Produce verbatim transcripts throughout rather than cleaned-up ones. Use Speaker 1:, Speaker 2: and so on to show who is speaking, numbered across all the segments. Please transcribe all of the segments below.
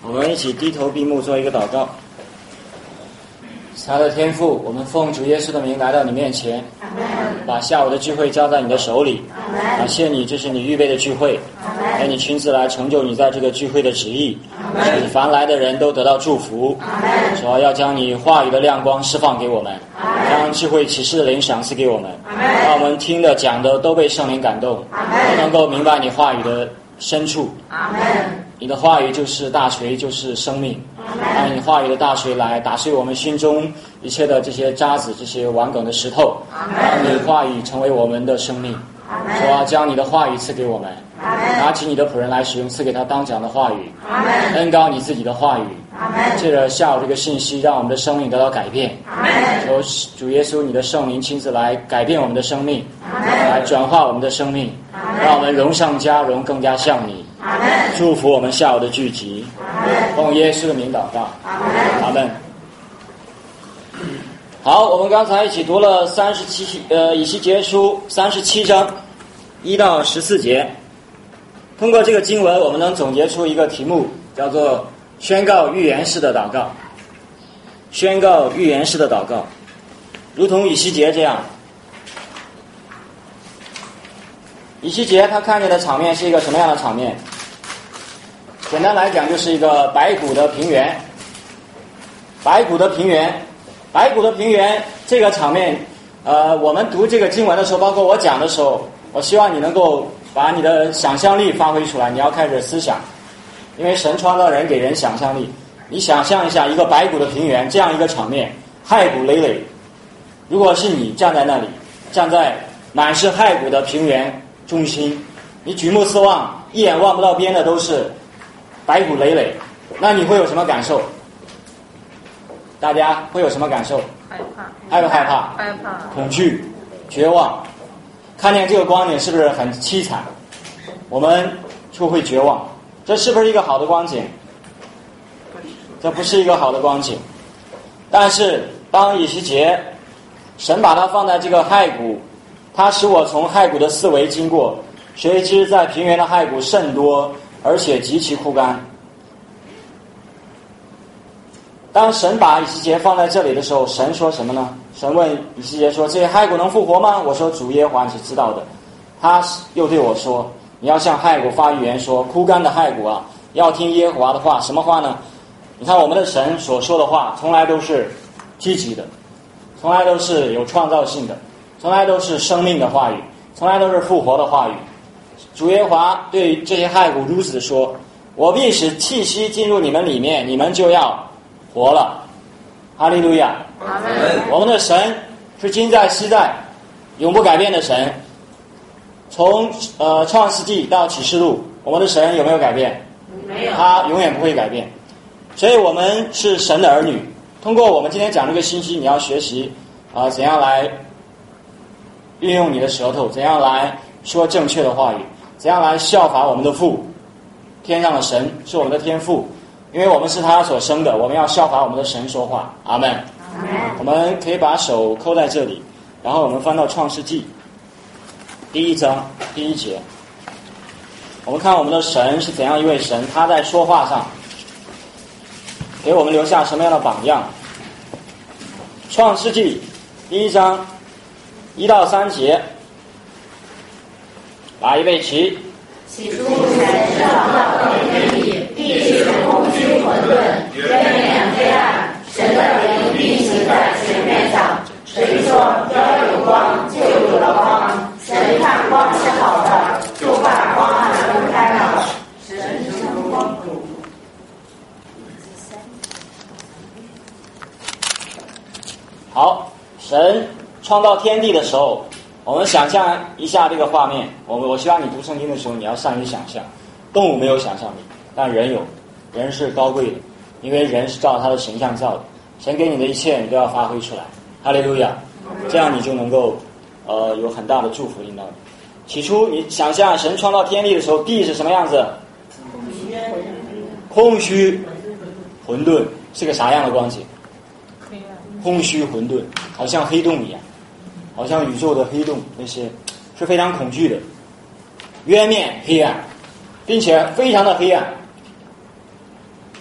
Speaker 1: 我们一起低头闭目做一个祷告。他的天父，我们奉主耶稣的名来到你面前，把下午的聚会交在你的手里，感谢你，这是你预备的聚会，愿你亲自来成就你在这个聚会的旨意，使凡来的人都得到祝福。主要要将你话语的亮光释放给我们，将智慧启示的灵赏赐给我们，让我们听的讲的都被圣灵感动，都能够明白你话语的深处。你的话语就是大锤，就是生命，让你话语的大锤来打碎我们心中一切的这些渣子，这些顽梗的石头，让你话语成为我们的生命。主啊，将你的话语赐给我们，拿起你的仆人来使用，赐给他当讲的话语，恩膏你自己的话语，借着下午这个信息，让我们的生命得到改变。求主耶稣你的圣灵亲自来改变我们的生命，来转化我们的生命，让我们荣上加荣，更加像你。祝福我们下午的聚集，奉耶稣的名祷告，阿门。好，我们刚才一起读了三十七呃以西结书三十七章一到十四节。通过这个经文，我们能总结出一个题目，叫做宣告预言式的祷告。宣告预言式的祷告，如同以西结这样。以西结他看见的场面是一个什么样的场面？简单来讲，就是一个白骨的平原。白骨的平原，白骨的平原这个场面，呃，我们读这个经文的时候，包括我讲的时候，我希望你能够把你的想象力发挥出来，你要开始思想，因为神创造人给人想象力。你想象一下一个白骨的平原，这样一个场面，骸骨累累。如果是你站在那里，站在满是骸骨的平原中心，你举目四望，一眼望不到边的都是白骨累累，那你会有什么感受？大家会有什么感受？
Speaker 2: 害怕。
Speaker 1: 害不害怕？
Speaker 2: 害怕。
Speaker 1: 恐惧、绝望。看见这个光景是不是很凄惨？我们就会绝望。这是不是一个好的光景？这不是一个好的光景。但是当以西结神把它放在这个骸骨，它使我从骸骨的四围经过，谁知在平原的骸骨甚多，而且极其枯干。当神把以西结放在这里的时候，神说什么呢？神问以西结说：这些骸骨能复活吗？我说主耶和华是知道的。他又对我说：你要向骸骨发预言说，枯干的骸骨啊，要听耶和华的话。什么话呢？你看我们的神所说的话从来都是积极的，从来都是有创造性的，从来都是生命的话语，从来都是复活的话语。主耶和华对这些骸骨如此说：我必使气息进入你们里面，你们就要活了。哈利路亚！
Speaker 2: 阿门。
Speaker 1: 我们的神是今在昔在永不改变的神。从呃创世纪到启示录，我们的神有没有改变？
Speaker 2: 没有。
Speaker 1: 他永远不会改变。所以我们是神的儿女。通过我们今天讲这个信息，你要学习啊、呃、怎样来运用你的舌头，怎样来说正确的话语，怎样来效法我们的父，天上的神是我们的天父，因为我们是他所生的，我们要效法我们的神说话。阿们。
Speaker 2: 阿们。
Speaker 1: 我们可以把手扣在这里，然后我们翻到创世纪第一章第一节，我们看我们的神是怎样一位神，他在说话上给我们留下什么样的榜样。创世纪第一章一到三节，来预备起。
Speaker 3: 起初神创造天地，地是空虚混沌，渊面黑暗，神的灵运行在水面上。神说要有光，就有了光。神看光是好的，就把光暗分开了。神是光主。
Speaker 1: 好，神创造天地的时候，我们想象一下这个画面。我们我希望你读圣经的时候，你要善于想象。动物没有想象力，但人有，人是高贵的，因为人是照他的形象造的。神给你的一切，你都要发挥出来。哈利路亚！这样你就能够呃有很大的祝福领到你。起初你想象神创造天地的时候，地是什么样子？空虚混沌，是个啥样的光景？空虚混沌，好像黑洞一样，好像宇宙的黑洞，那些是非常恐惧的。渊面黑暗，并且非常的黑暗。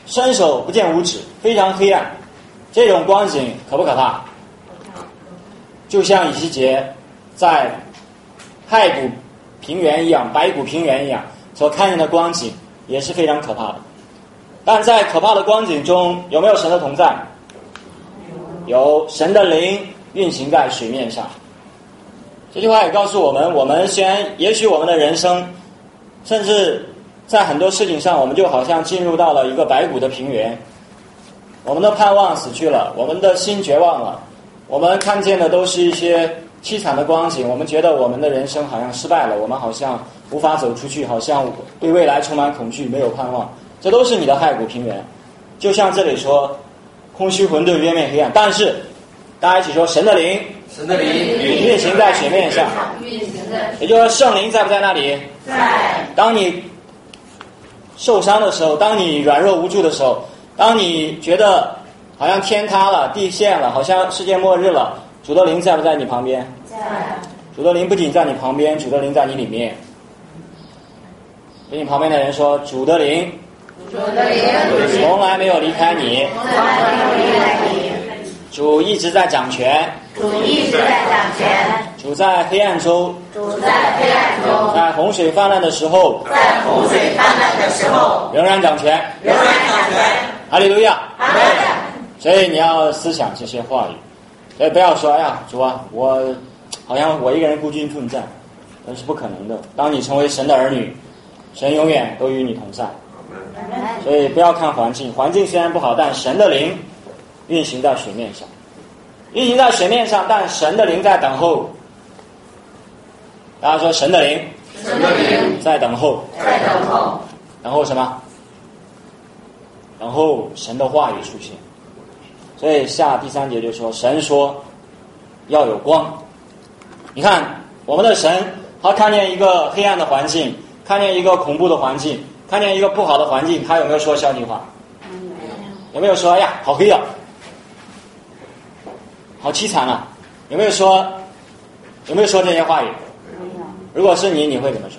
Speaker 1: 伸手不见五指，非常黑暗。这种光景可不可怕？就像以西结在太古平原一样，白骨平原一样，所看见的光景也是非常可怕的。但在可怕的光景中，有没有神的同在？有，神的灵运行在水面上。这句话也告诉我们，我们虽然也许我们的人生，甚至在很多事情上，我们就好像进入到了一个白骨的平原，我们的盼望死去了，我们的心绝望了，我们看见的都是一些凄惨的光景，我们觉得我们的人生好像失败了，我们好像无法走出去，好像对未来充满恐惧，没有盼望。这都是你的骸骨平原。就像这里说，空虚混沌，渊面黑暗。但是大家一起说，神的灵，
Speaker 2: 神的灵
Speaker 1: 运行在水面上。也就是说，圣灵在不在那里？
Speaker 3: 在。
Speaker 1: 当你受伤的时候，当你软弱无助的时候，当你觉得好像天塌了，地陷了，好像世界末日了，主的灵在不在你旁边？
Speaker 3: 在。
Speaker 1: 主的灵不仅在你旁边，主的灵在你里面。给你旁边的人说，主的灵
Speaker 3: 主的灵
Speaker 1: 从来没有离开你，
Speaker 3: 从来没有离开你。
Speaker 1: 主一直在掌权，
Speaker 3: 主一直在掌权。
Speaker 1: 主在黑暗中，
Speaker 3: 主在黑暗中，
Speaker 1: 在洪水泛滥的时候，
Speaker 3: 在洪水泛滥的时候，
Speaker 1: 仍然掌权。
Speaker 3: 仍然掌权。
Speaker 1: 哈利路亚！
Speaker 3: 阿门。
Speaker 1: 所以你要思想这些话语，所以不要说，哎呀，主啊，我好像我一个人孤军奋战，那是不可能的。当你成为神的儿女，神永远都与你同在。所以不要看环境，环境虽然不好，但神的灵运行在水面上，运行在水面上，但神的灵在等候。大家说，神的灵，
Speaker 3: 神的灵
Speaker 1: 在等候，
Speaker 3: 在等候，
Speaker 1: 等候什么？等候神的话语出现。所以下第三节就说，神说要有光。你看我们的神，他看见一个黑暗的环境，看见一个恐怖的环境，看见一个不好的环境，他有没有说消极话？有没有说，哎呀，好黑啊，好凄惨啊？有没有说，有没有说这些话语？如果是你，你会怎么说？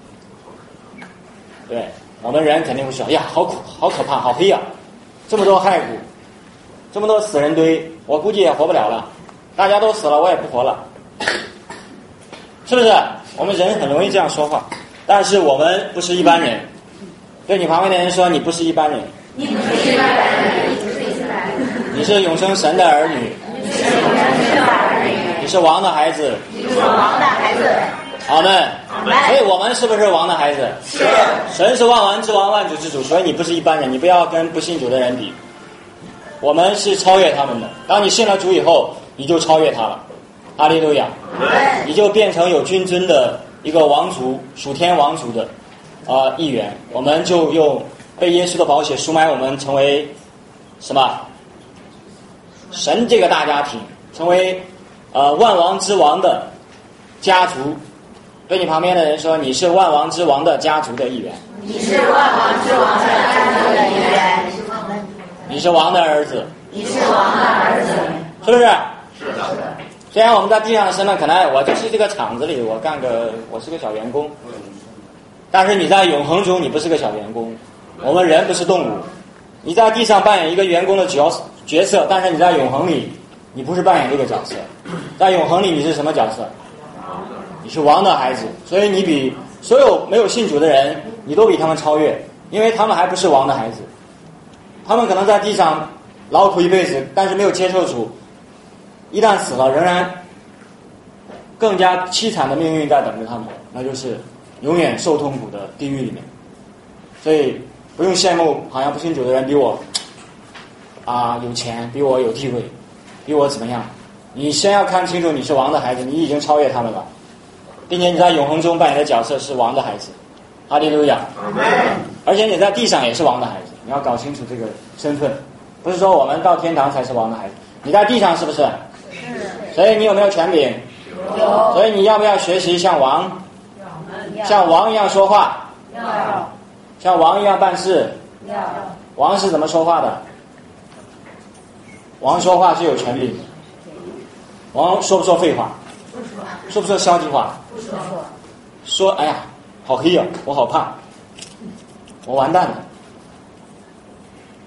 Speaker 1: 对，我们人肯定会说，哎呀，好苦，好可怕，好黑啊，这么多骸骨，这么多死人堆，我估计也活不了了，大家都死了，我也不活了，是不是？我们人很容易这样说话，但是我们不是一般人。对你旁边的人说，你不是一般人，
Speaker 3: 你不是一般人，你不是一般人，
Speaker 1: 你是永生神的儿女，
Speaker 3: 你是永生神的儿女，
Speaker 1: 你是王的孩子，
Speaker 3: 你是王的孩子。
Speaker 1: 阿们。
Speaker 3: 阿们。
Speaker 1: 所以我们是不是王的孩子？
Speaker 3: 是。
Speaker 1: 神是万王之王，万主之主，所以你不是一般人，你不要跟不信主的人比。我们是超越他们的。当你信了主以后，你就超越他了。哈利路亚。你就变成有君尊的一个王族，属天王族的啊、呃、一员。我们就用被耶稣的宝血赎买，我们成为什么？神这个大家庭，成为呃万王之王的家族。对你旁边的人说，你是万王之王的家族的一员。
Speaker 3: 你是万王之王的家族的一员。
Speaker 1: 你是王的儿子。
Speaker 3: 你是王的儿子。
Speaker 1: 是不是？
Speaker 2: 是的。
Speaker 1: 虽然我们在地上的身份可能我就是这个厂子里，我干个我是个小员工，但是你在永恒中你不是个小员工。我们人不是动物，你在地上扮演一个员工的角角色，但是你在永恒里你不是扮演这个角色。在永恒里你是什么角色？你是王的孩子，所以你比所有没有信主的人，你都比他们超越，因为他们还不是王的孩子。他们可能在地上劳苦一辈子，但是没有接受主，一旦死了，仍然更加凄惨的命运在等着他们，那就是永远受痛苦的地狱里面。所以不用羡慕好像不信主的人比我啊有钱，比我有地位，比我怎么样。你先要看清楚你是王的孩子，你已经超越他们了，并且你在永恒中扮演的角色是王的孩子。哈利路亚。而且你在地上也是王的孩子，你要搞清楚这个身份，不是说我们到天堂才是王的孩子，你在地上是不是？
Speaker 3: 是。
Speaker 1: 所以你有没有权柄？
Speaker 3: 有。
Speaker 1: 所以你要不要学习像王？像王一样说话？
Speaker 3: 要。
Speaker 1: 像王一样办事？
Speaker 3: 要。
Speaker 1: 王是怎么说话的？王说话是有权柄的。王说不说废话？
Speaker 3: 不说。
Speaker 1: 说不说消极话？
Speaker 3: 不说。
Speaker 1: 说哎呀，好黑啊，我好怕，我完蛋了。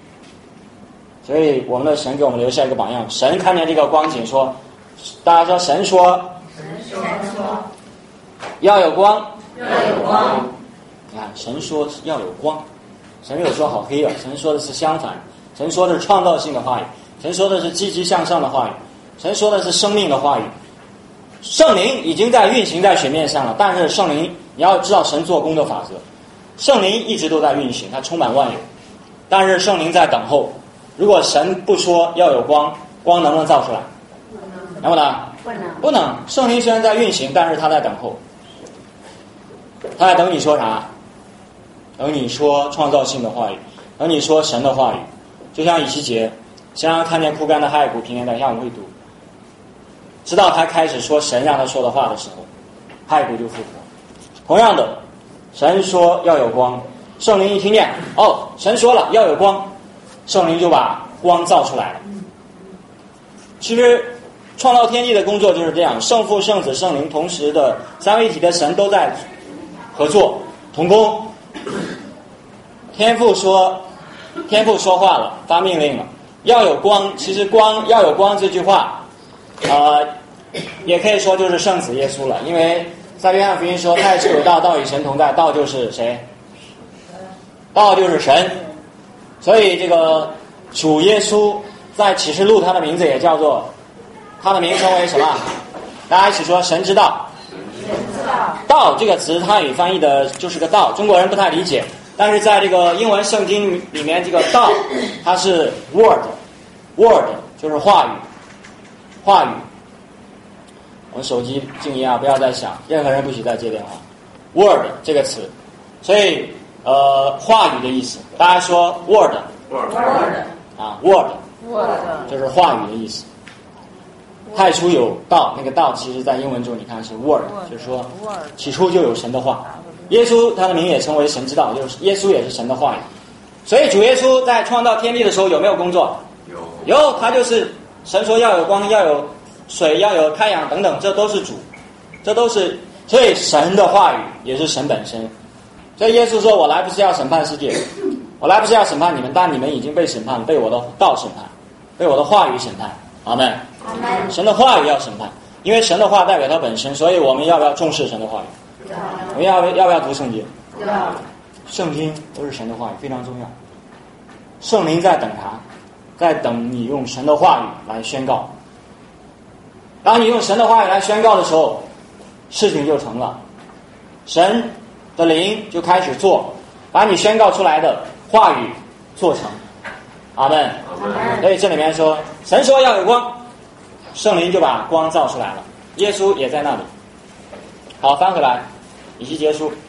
Speaker 1: 所以我们的神给我们留下一个榜样。神看见这个光景说，大家说神说，
Speaker 3: 神说
Speaker 1: 要有光，
Speaker 3: 要有光。
Speaker 1: 你看，神说要有光，神没有说好黑啊，神说的是相反，神说的是创造性的话语，神说的是积极向上的话语，神说的是生命的话语。圣灵已经在运行在水面上了，但是圣灵你要知道神做工的法则，圣灵一直都在运行，它充满万有，但是圣灵在等候。如果神不说要有光，光能不能造出来？能不能？
Speaker 3: 不能。
Speaker 1: 不能。圣灵虽然在运行，但是他在等候，他在等你说啥？等你说创造性的话语，等你说神的话语。就像以西结，先让他看见枯干的骸骨平原的，让我们会读，直到他开始说神让他说的话的时候，骸骨就复活。同样的，神说要有光，圣灵一听见，哦，神说了要有光，圣灵就把光造出来了。其实创造天地的工作就是这样，圣父、圣子、圣灵同时的三位一体的神都在合作同工。天父说天父说话了，发命令了，要有光。其实光要有光这句话呃，也可以说就是圣子耶稣了，因为在约翰福音说太初有道，道与神同在，道就是谁？道就是神。所以这个主耶稣在启示录他的名字也叫做，他的名称为什么？大家一起说神之道。道这个词它语翻译的就是个道，中国人不太理解，但是在这个英文圣经里面，这个道它是 word word 就是话语话语。我们手机静音啊，不要再响，任何人不许再接电话。word 这个词，所以呃话语的意思，大家说 word
Speaker 3: word
Speaker 1: 啊 word
Speaker 3: word
Speaker 1: 就是话语的意思。太初有道，那个道其实在英文中你看是 word， 就是说起初就有神的话。耶稣他的名也称为神之道，就是耶稣也是神的话语。所以主耶稣在创造天地的时候有没有工作？有，有，他就是神说要有光，要有水，要有太阳等等，这都是主，这都是，所以神的话语也是神本身。所以耶稣说，我来不是要审判世界，我来不是要审判你们，但你们已经被审判，被我的道审判，被我的话语审判。阿们。
Speaker 3: 阿们。
Speaker 1: 神的话语要审判，因为神的话代表他本身，所以我们要不要重视神的话语？我们要要不要读圣经？
Speaker 3: 要。
Speaker 1: 圣经都是神的话语，非常重要。圣灵在等啥？在等你用神的话语来宣告。当你用神的话语来宣告的时候，事情就成了，神的灵就开始做，把你宣告出来的话语做成。阿们。所以这里面说，神说要有光，圣灵就把光造出来了，耶稣也在那里。好，翻回来，以西结书。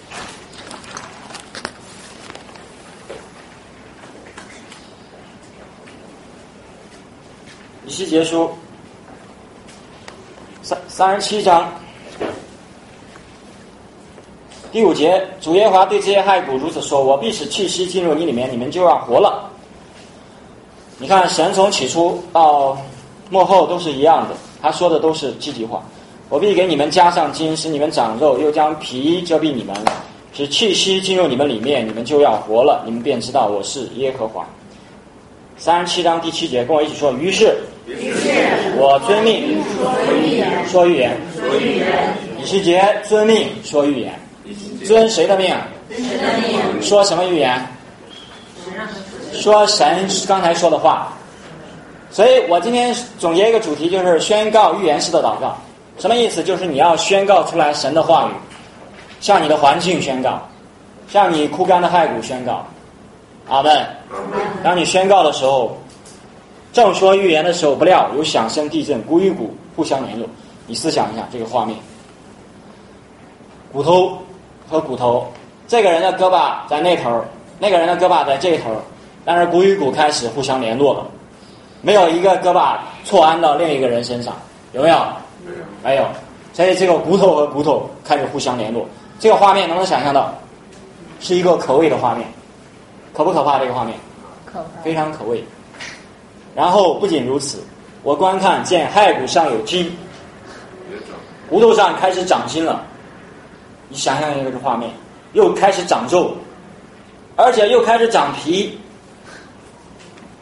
Speaker 1: 以西结书三三十七章第五节，主耶和华对这些骸骨如此说：我必使气息进入你里面，你们就要活了。你看，神从起初到末后都是一样的，他说的都是积极话。我必给你们加上筋，使你们长肉，又将皮遮蔽你们，使气息进入你们里面，你们就要活了，你们便知道我是耶和华。三十七章第七节，跟我一起说：于是，
Speaker 3: 于是
Speaker 1: 我遵命
Speaker 3: 说预言，
Speaker 1: 说预言。
Speaker 3: 说预言。
Speaker 1: 以西结遵命说预言，遵谁的命？
Speaker 3: 神的命。
Speaker 1: 说什么预言？说神刚才说的话。所以我今天总结一个主题，就是宣告预言式的祷告。什么意思？就是你要宣告出来神的话语，向你的环境宣告，向你枯干的骸骨宣告。阿们。当你宣告的时候，正说预言的时候，不料有响声地震，骨与骨互相联络。你思想一下这个画面，骨头和骨头，这个人的胳膊在那头，那个人的胳膊在这头，但是骨与骨开始互相联络了，没有一个胳膊错安到另一个人身上，有没有？没有。所以这个骨头和骨头开始互相联络，这个画面能不能想象到？是一个可畏的画面，可不可怕？这个画面
Speaker 3: 可怕，
Speaker 1: 非常可畏。然后不仅如此，我观看见骸骨上有筋，骨头上开始长筋了。你想象一个这画面，又开始长肉，而且又开始长皮。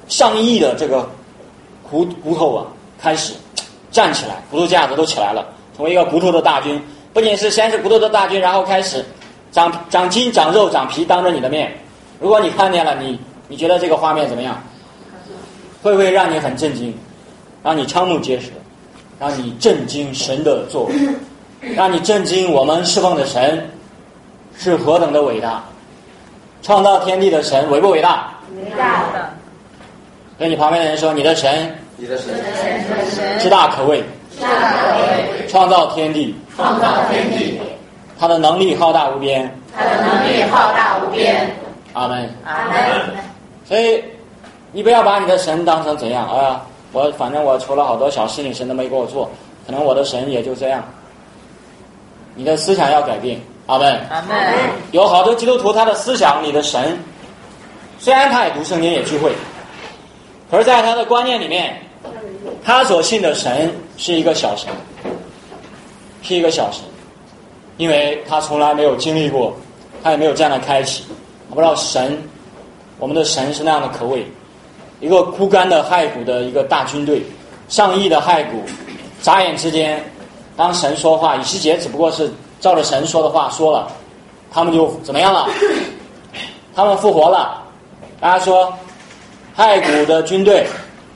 Speaker 1: 上亿的这个骨骨头啊开始站起来，骨头架子都起来了，成为一个骨头的大军。不仅是先是骨头的大军，然后开始长长筋长肉长皮，当着你的面。如果你看见了，你你觉得这个画面怎么样？会不会让你很震惊，让你瞠目结舌，让你震惊神的作为，让你震惊我们侍奉的神是何等的伟大？创造天地的神伟不伟大？
Speaker 3: 伟大的。
Speaker 1: 对你旁边的人说，你的神，
Speaker 2: 你的神
Speaker 1: 之大可畏，
Speaker 3: 之大可畏，
Speaker 1: 创造天地，
Speaker 3: 创造天地，
Speaker 1: 他的能力浩大无边，
Speaker 3: 他的能力浩大无边。
Speaker 1: 阿门。
Speaker 3: 阿门。
Speaker 1: 所以你不要把你的神当成怎样啊？我反正我求了好多小事情，神都没给我做，可能我的神也就这样。你的思想要改变，阿门。
Speaker 3: 阿门。
Speaker 1: 有好多基督徒，他的思想，你的神，虽然他也读圣经也聚会，可是在他的观念里面，他所信的神是一个小神，是一个小神，因为他从来没有经历过，他也没有这样的开启。我不知道神，我们的神是那样的可畏，一个枯干的骸骨的一个大军队，上亿的骸骨，眨眼之间，当神说话，以西结只不过是照着神说的话说了，他们就怎么样了？他们复活了。大家说，骸骨的军队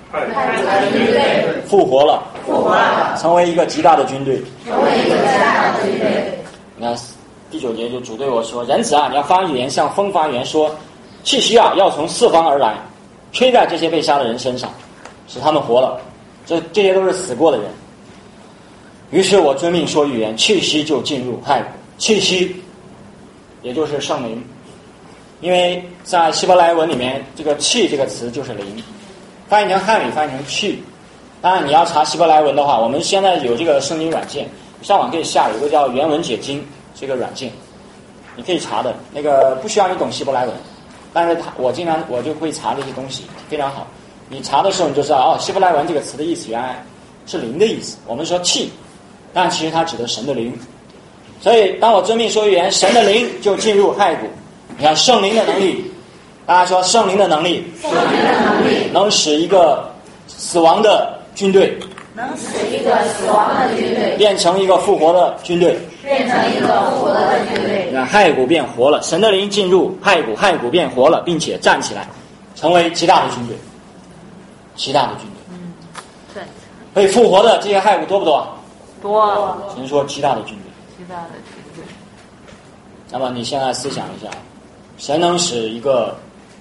Speaker 1: 复活了，
Speaker 3: 复活了，
Speaker 1: 成为一个极大的军队，
Speaker 3: 成为一个极大的军队。
Speaker 1: 你看第九节就主对我说：“人子啊，你要发预言，向风发言说，气息啊要从四方而来，吹在这些被杀的人身上，使他们活了。这这些都是死过的人。”于是我遵命说预言，气息就进入骸骨。气息，也就是圣灵，因为在希伯来文里面，这个气这个词就是灵，翻译成汉语翻译成气。当然你要查希伯来文的话，我们现在有这个圣经软件，上网可以下，有一个叫原文解经这个软件，你可以查的，那个不需要你懂希伯来文，但是他我经常我就会查这些东西，非常好。你查的时候你就知道，哦，希伯来文这个词的意思原来是灵的意思。我们说气，但其实它指的神的灵。所以当我遵命说预言，神的灵就进入骸骨。你看圣灵的能力，大家说圣灵的能力，
Speaker 3: 圣灵的能力
Speaker 1: 能使一个死亡的军队，
Speaker 3: 能使一个死亡的军队
Speaker 1: 变成一个复活的军队，
Speaker 3: 变成一个复活的军队。
Speaker 1: 你看骸骨变活了，神的灵进入骸骨，骸骨变活了，并且站起来，成为极大的军队，极大的军队。
Speaker 4: 嗯，对，
Speaker 1: 被复活的这些骸骨多不多？
Speaker 4: 多，
Speaker 1: 神说极大的军队。
Speaker 4: 极大的军队。
Speaker 1: 那么你现在思想一下，神能使一个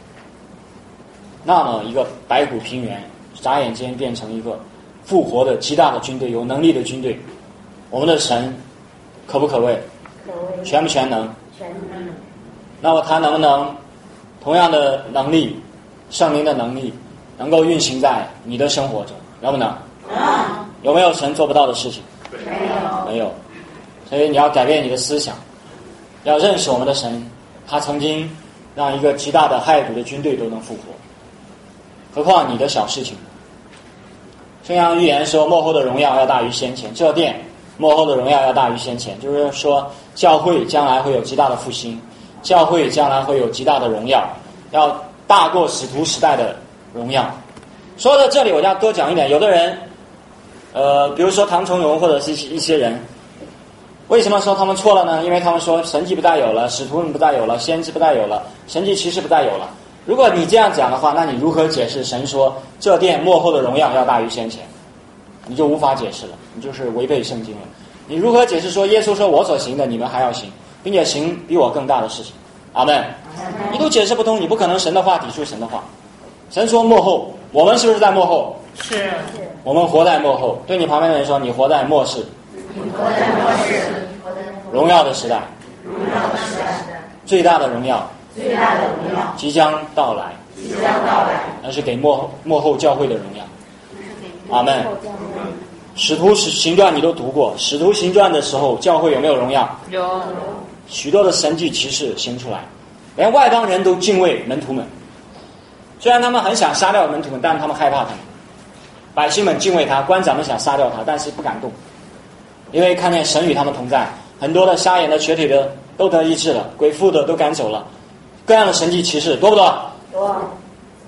Speaker 1: 那么一个白骨平原，眨眼间变成一个复活的极大的军队，有能力的军队，我们的神可不可畏？
Speaker 3: 可畏。
Speaker 1: 全不全能？
Speaker 3: 全能。
Speaker 1: 那么他能不能同样的能力，圣灵的能力，能够运行在你的生活中？能不能？
Speaker 3: 能。
Speaker 1: 有没有神做不到的事情？
Speaker 3: 没有。
Speaker 1: 没有。所以你要改变你的思想，要认识我们的神，他曾经让一个极大的骸骨的军队都能复活，何况你的小事情。圣经预言说，末后的荣耀要大于先前，这殿末后的荣耀要大于先前，就是说教会将来会有极大的复兴，教会将来会有极大的荣耀，要大过使徒时代的荣耀。说到这里我就要多讲一点，有的人呃，比如说唐崇荣或者是一些人，为什么说他们错了呢？因为他们说神迹不再有了，使徒们不再有了，先知不再有了，神迹奇事不再有了。如果你这样讲的话，那你如何解释神说这殿末后的荣耀要大于先前？你就无法解释了，你就是违背圣经了。你如何解释说耶稣说我所行的你们还要行，并且行比我更大的事情？阿们。你都解释不通，你不可能神的话抵触神的话。神说末后，我们是不是在末后？
Speaker 4: 是。
Speaker 1: 我们活在末后。对你旁边的人说，你活在末世。
Speaker 3: 你活在末世，
Speaker 1: 荣耀的时代，
Speaker 3: 荣耀的时代，
Speaker 1: 最大的荣耀，
Speaker 3: 最大的荣耀
Speaker 1: 即将到来，
Speaker 3: 即将到来，
Speaker 1: 那是给末末后教会的荣耀。阿们。使徒行传你都读过，使徒行传的时候，教会有没有荣耀？
Speaker 4: 有。
Speaker 1: 许多的神迹奇事行出来，连外邦人都敬畏门徒们。虽然他们很想杀掉门徒们，但他们害怕他们。百姓们敬畏他，官长们想杀掉他，但是不敢动。因为看见神与他们同在，很多的瞎眼的瘸腿的都得医治了，鬼妇的都赶走了，各样的神迹奇事多不多？
Speaker 3: 多。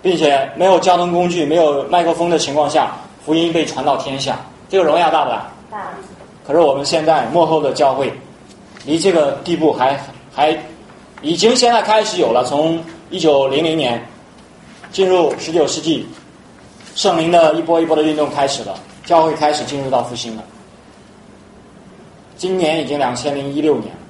Speaker 1: 并且没有交通工具、没有麦克风的情况下，福音被传到天下，这个荣耀大不大？
Speaker 3: 大。
Speaker 1: 可是我们现在末后的教会，离这个地步还还已经现在开始有了。从一九零零年进入十九世纪，圣灵的一波一波的运动开始了，教会开始进入到复兴了。今年已经两千零一六年，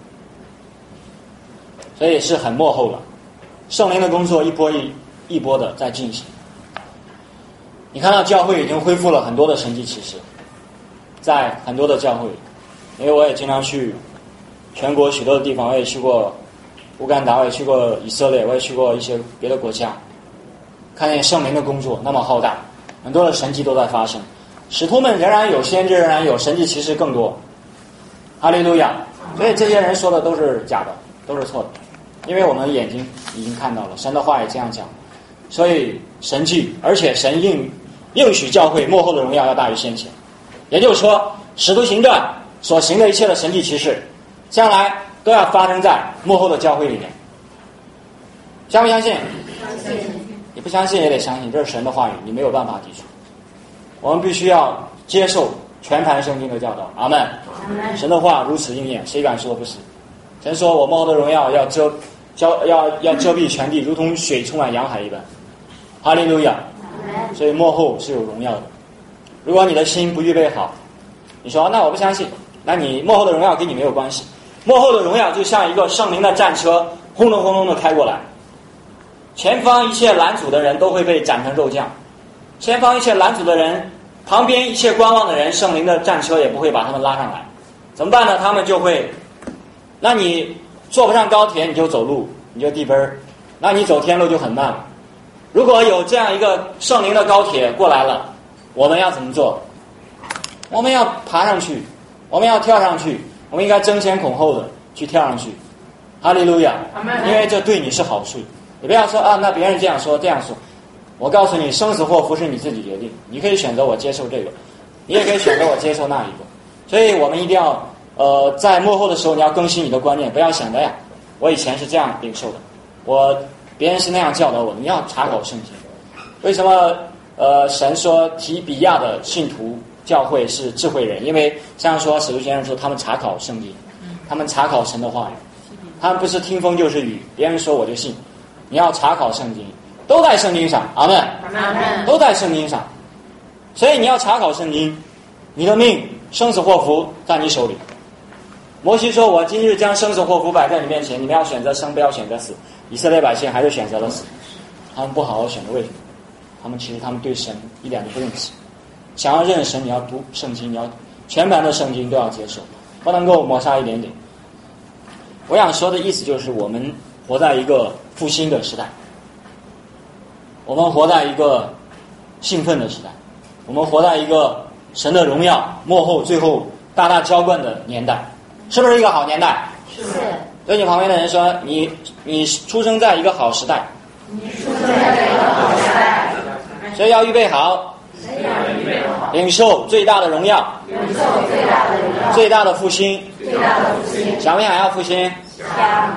Speaker 1: 所以是很幕后了。圣灵的工作一波一一波的在进行。你看到教会已经恢复了很多的神迹奇事，在很多的教会，因为我也经常去全国许多的地方，我也去过乌干达，我也去过以色列，我也去过一些别的国家，看见圣灵的工作那么浩大，很多的神迹都在发生，使徒们仍然有，先知仍然有，神迹奇事更多。哈利路亚！所以这些人说的都是假的，都是错的，因为我们眼睛已经看到了，神的话也这样讲。所以神迹，而且神应应许教会末后的荣耀要大于先前，也就是说使徒行传所行的一切的神迹奇事，将来都要发生在末后的教会里面。相不相信？
Speaker 3: 相信。
Speaker 1: 你不相信也得相信，这是神的话语，你没有办法抵触。我们必须要接受全盘圣经的教导。阿们。神的话如此应验，谁敢说不是？神说我末后的荣耀要遮遮要要遮蔽全地，如同水充满洋海一般。哈利路亚！所以末后是有荣耀的。如果你的心不预备好，你说那我不相信，那你末后的荣耀跟你没有关系。末后的荣耀就像一个圣灵的战车，轰隆轰隆的开过来，前方一切拦阻的人都会被斩成肉酱，前方一切拦阻的人，旁边一切观望的人，圣灵的战车也不会把他们拉上来。怎么办呢？他们就会，那你坐不上高铁你就走路，你就地奔儿，那你走天路就很慢了。如果有这样一个圣灵的高铁过来了，我们要怎么做？我们要爬上去，我们要跳上去，我们应该争先恐后的去跳上去。哈利路亚！因为这对你是好处。你不要说啊，那别人这样说这样说。我告诉你，生死祸福是你自己决定，你可以选择我接受这个，你也可以选择我接受那一个。所以我们一定要呃，在末后的时候你要更新你的观念，不要想着呀，我以前是这样领受的，我别人是那样教导我的。你要查考圣经。为什么呃神说提比亚的信徒教会是智慧人？因为像说使徒先生说他们查考圣经，他们查考神的话语，他们不是听风就是雨，别人说我就信。你要查考圣经，都在圣经上。阿们。都在圣经上。所以你要查考圣经，你的命生死祸福在你手里。摩西说我今日将生死祸福摆在你面前，你们要选择生，不要选择死。以色列百姓还是选择了死，他们不好好选择。为什么？他们其实他们对神一点都不认识。想要认识神，你要读圣经，你要全盘的圣经都要接受，不能够抹杀一点点。我想说的意思就是，我们活在一个复兴的时代，我们活在一个兴奋的时代，我们活在一个神的荣耀末后最后大大浇灌的年代，是不是一个好年代？
Speaker 3: 是。
Speaker 1: 对你旁边的人说，你你出生在一个好时代，
Speaker 3: 你出生在一个好时代，
Speaker 1: 所以要预备好，领受最大的荣耀，
Speaker 3: 领受最大的荣耀，
Speaker 1: 最大的复兴，
Speaker 3: 最大的复兴。
Speaker 1: 想不想要复兴？
Speaker 3: 想。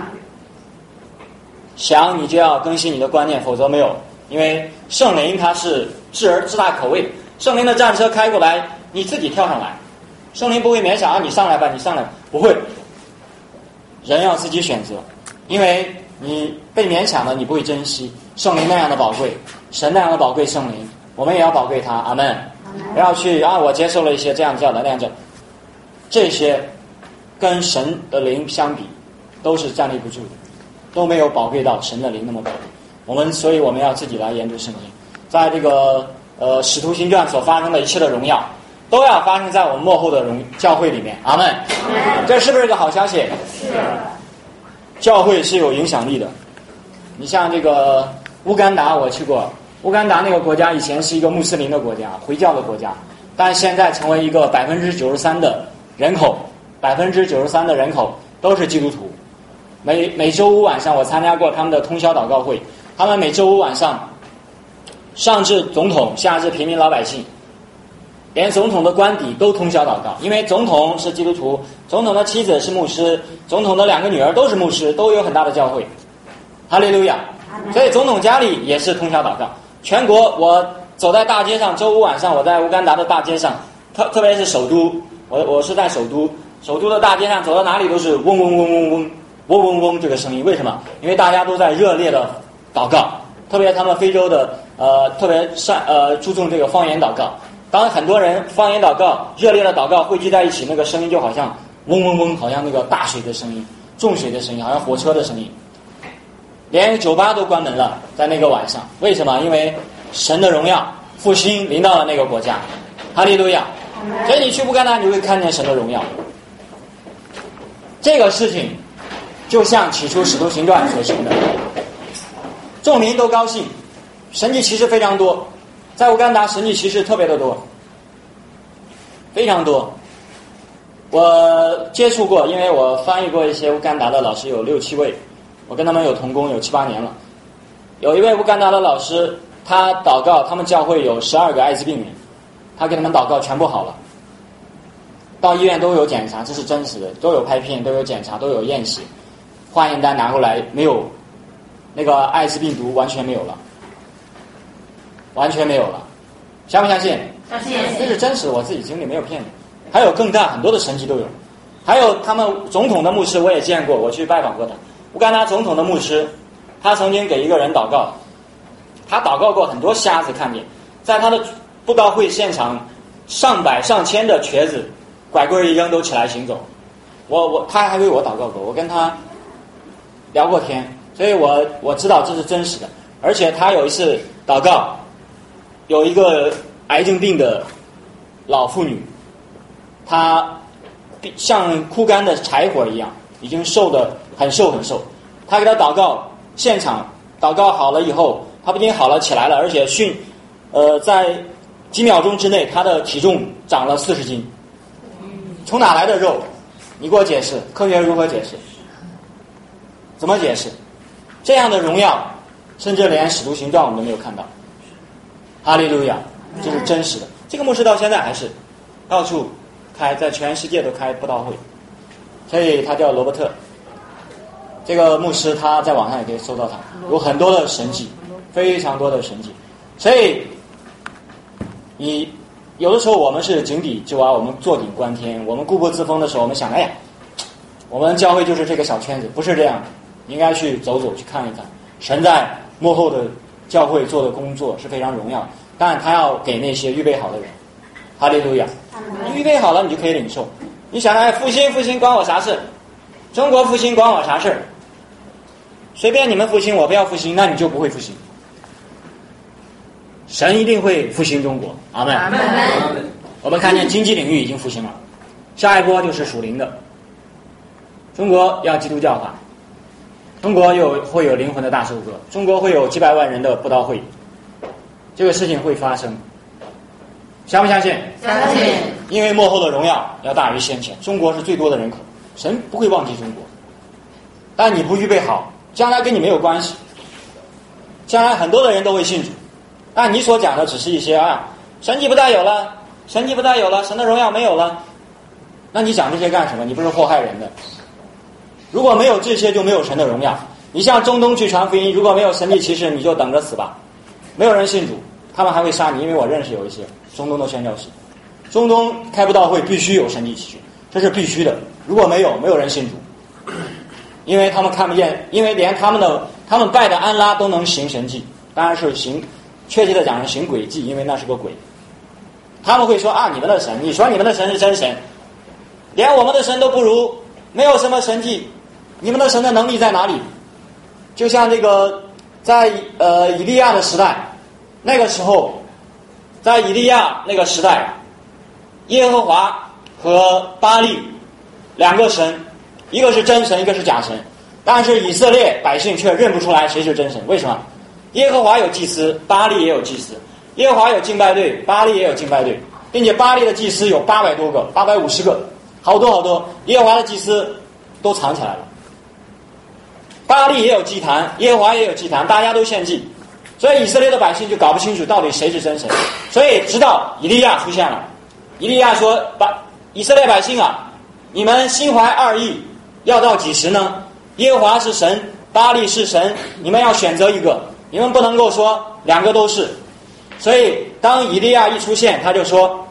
Speaker 1: 想你就要更新你的观念，否则没有。因为圣灵它是智而自大可畏，圣灵的战车开过来，你自己跳上来，圣灵不会勉强啊，你上来吧，你上来，不会。人要自己选择，因为你被勉强的，你不会珍惜圣灵那样的宝贵，神那样的宝贵圣灵，我们也要宝贵它。阿们。不要去啊，我接受了一些这样教的那样教，这些跟神的灵相比，都是站立不住的，都没有宝贵到神的灵那么宝贵。我们所以我们要自己来研读圣经，在这个呃使徒行传所发生的一切的荣耀，都要发生在我们末后的荣教会里面。阿们。这是不是一个好消息？
Speaker 3: 是。
Speaker 1: 教会是有影响力的。你像这个乌干达，我去过。乌干达那个国家以前是一个穆斯林的国家，回教的国家，但现在成为一个百分之九十三的人口，百分之九十三的人口都是基督徒。每每周五晚上，我参加过他们的通宵祷告会。他们每周五晚上，上至总统，下至平民老百姓，连总统的官邸都通宵祷告，因为总统是基督徒，总统的妻子是牧师，总统的两个女儿都是牧师，都有很大的教会。哈利路亚！所以总统家里也是通宵祷告。 全国我走在大街上，周五晚上我在乌干达的大街上，特特别是首都，我我是在首都，首都的大街上走到哪里都是嗡嗡嗡嗡嗡嗡嗡嗡这个声音。为什么？因为大家都在热烈的祷告，特别他们非洲的呃特别善呃注重这个方言祷告。当很多人方言祷告、热烈的祷告汇集在一起，那个声音就好像嗡嗡嗡，好像那个大水的声音、重水的声音，好像火车的声音。连酒吧都关门了，在那个晚上。为什么？因为神的荣耀复兴临到了那个国家。哈利路亚！所以你去乌干达，你会看见神的荣耀。这个事情就像起初使徒行传所行的，众民都高兴，神迹奇事非常多。在乌干达神迹奇事特别的多，非常多。我接触过，因为我翻译过一些乌干达的老师，有六七位，我跟他们有同工有七八年了。有一位乌干达的老师，他祷告，他们教会有十二个艾滋病人，他给他们祷告全部好了，到医院都有检查，这是真实的，都有拍片，都有检查，都有验血，化验单拿过来，没有那个艾滋病毒，完全没有了，完全没有了，相不相信？
Speaker 3: 相信。
Speaker 1: 这是真实，我自己经历，没有骗你。还有更大很多的神迹都有，还有他们总统的牧师我也见过，我去拜访过他。乌干达总统的牧师，他曾经给一个人祷告，他祷告过很多瞎子看见，在他的布道会现场，上百上千的瘸子拐棍一扔都起来行走。我我他还为我祷告过，我跟他聊过天，所以我我知道这是真实的。而且他有一次祷告，有一个癌症病的老妇女，她像枯干的柴火一样，已经瘦得很瘦很瘦。他给他祷告，现场祷告好了以后，他不仅好了起来了，而且迅呃在几秒钟之内，他的体重长了四十斤。从哪来的肉？你给我解释，科学如何解释？怎么解释？这样的荣耀，甚至连使徒行传我们都没有看到。哈利路亚，这是真实的。这个牧师到现在还是到处开，在全世界都开布道会，所以他叫罗伯特。这个牧师他在网上也可以搜到他，有很多的神迹，非常多的神迹。所以你有的时候我们是井底之蛙，我们坐顶观天，我们固步自封的时候，我们想，哎呀，我们教会就是这个小圈子，不是这样的，应该去走走，去看一看。神在幕后的教会做的工作是非常荣耀，当然他要给那些预备好的人。哈利路亚！你预备好了，你就可以领受。你想，哎，复兴复兴关我啥事？中国复兴关我啥事？随便你们复兴，我不要复兴，那你就不会复兴。神一定会复兴中国，阿们。我们看见经济领域已经复兴了，下一波就是属灵的。中国要基督教化，中国有会有灵魂的大收割，中国会有几百万人的布道会，这个事情会发生。相不相信？
Speaker 3: 相信。
Speaker 1: 因为幕后的荣耀要大于先前，中国是最多的人口，神不会忘记中国。但你不预备好，将来跟你没有关系。将来很多的人都会信主，但你所讲的只是一些啊，神迹不再有了，神迹不再有了，神的荣耀没有了。那你讲这些干什么？你不是祸害人的。如果没有这些，就没有神的荣耀。你向中东去传福音，如果没有神迹奇事，你就等着死吧。没有人信主，他们还会杀你，因为我认识有一些中东的宣教士。中东开布道会必须有神迹奇事，这是必须的。如果没有，没有人信主。因为他们看不见，因为连他们的他们拜的安拉都能行神迹，当然是行，确切的讲是行诡计，因为那是个鬼。他们会说啊，你们的神，你说你们的神是真神，连我们的神都不如，没有什么神迹，你们的神的能力在哪里？就像这个在呃以利亚的时代，那个时候，在以利亚那个时代，耶和华和巴力两个神。一个是真神，一个是假神，但是以色列百姓却认不出来谁是真神。为什么？耶和华有祭司，巴力也有祭司；耶和华有敬拜队，巴力也有敬拜队，并且巴力的祭司有八百多个，八百五十个，好多好多。耶和华的祭司都藏起来了。巴力也有祭坛，耶和华也有祭坛，大家都献祭，所以以色列的百姓就搞不清楚到底谁是真神。所以直到以利亚出现了，以利亚说：“把以色列百姓啊，你们心怀二意。”要到几时呢？耶和华是神，巴力是神，你们要选择一个， 你们不能够说两个都是。所以当以利亚一出现，他就说，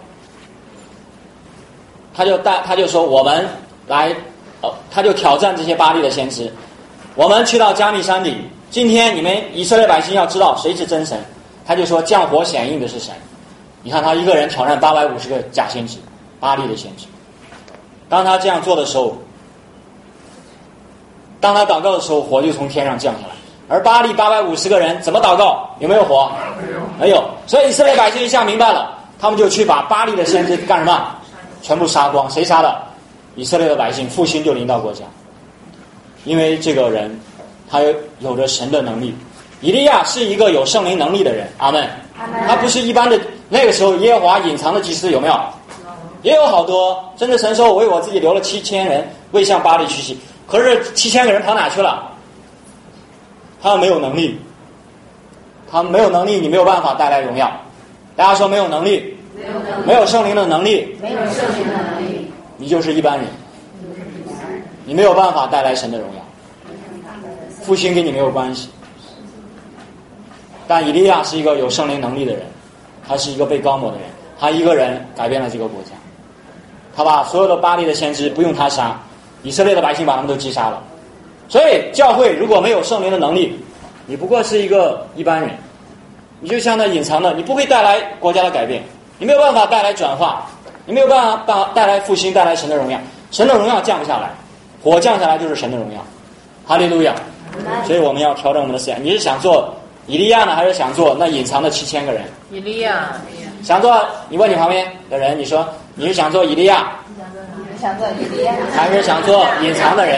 Speaker 1: 他就带他就说我们来，哦，他就挑战这些巴力的先知，我们去到加密山顶，今天你们以色列百姓要知道谁是真神。他就说降火显应的是神。你看他一个人挑战八百五十个假先知，巴力的先知。当他这样做的时候，当他祷告的时候，火就从天上降下来。而巴力八百五十个人怎么祷告？有没有火？没有。所以以色列百姓一下明白了，他们就去把巴力的先知干什么？全部杀光。谁杀的？以色列的百姓，复兴就临到国家。因为这个人他有有着神的能力。以利亚是一个有圣灵能力的人，阿们。他不是一般的。那个时候耶和华隐藏的祭司有没有？也有好多。甚至神说我为我自己留了七千人未向巴力屈膝。可是七千个人跑哪去了？他们没有能力，他们没有能力，你没有办法带来荣耀。大家说没有能力，没有能力，没有圣灵的能力，
Speaker 3: 没有圣灵的能力，
Speaker 1: 你就是一般人，你没有办法带来神的荣耀。复兴跟你没有关系。但以利亚是一个有圣灵能力的人，他是一个被高抹的人，他一个人改变了这个国家。他把所有的巴力的先知不用他杀，以色列的百姓把他们都击杀了。所以教会如果没有圣灵的能力，你不过是一个一般人，你就像那隐藏的，你不会带来国家的改变，你没有办法带来转化，你没有办法带来复兴，带来神的荣耀。神的荣耀降不下来，火降下来就是神的荣耀。哈利路亚。所以我们要调整我们的思想。你是想做以利亚呢，还是想做那隐藏的七千个人？
Speaker 4: 以利亚。
Speaker 1: 想做，你问你旁边的人，你说你是想做以利亚，
Speaker 3: 想做以利亚，
Speaker 1: 还是想做隐藏的人？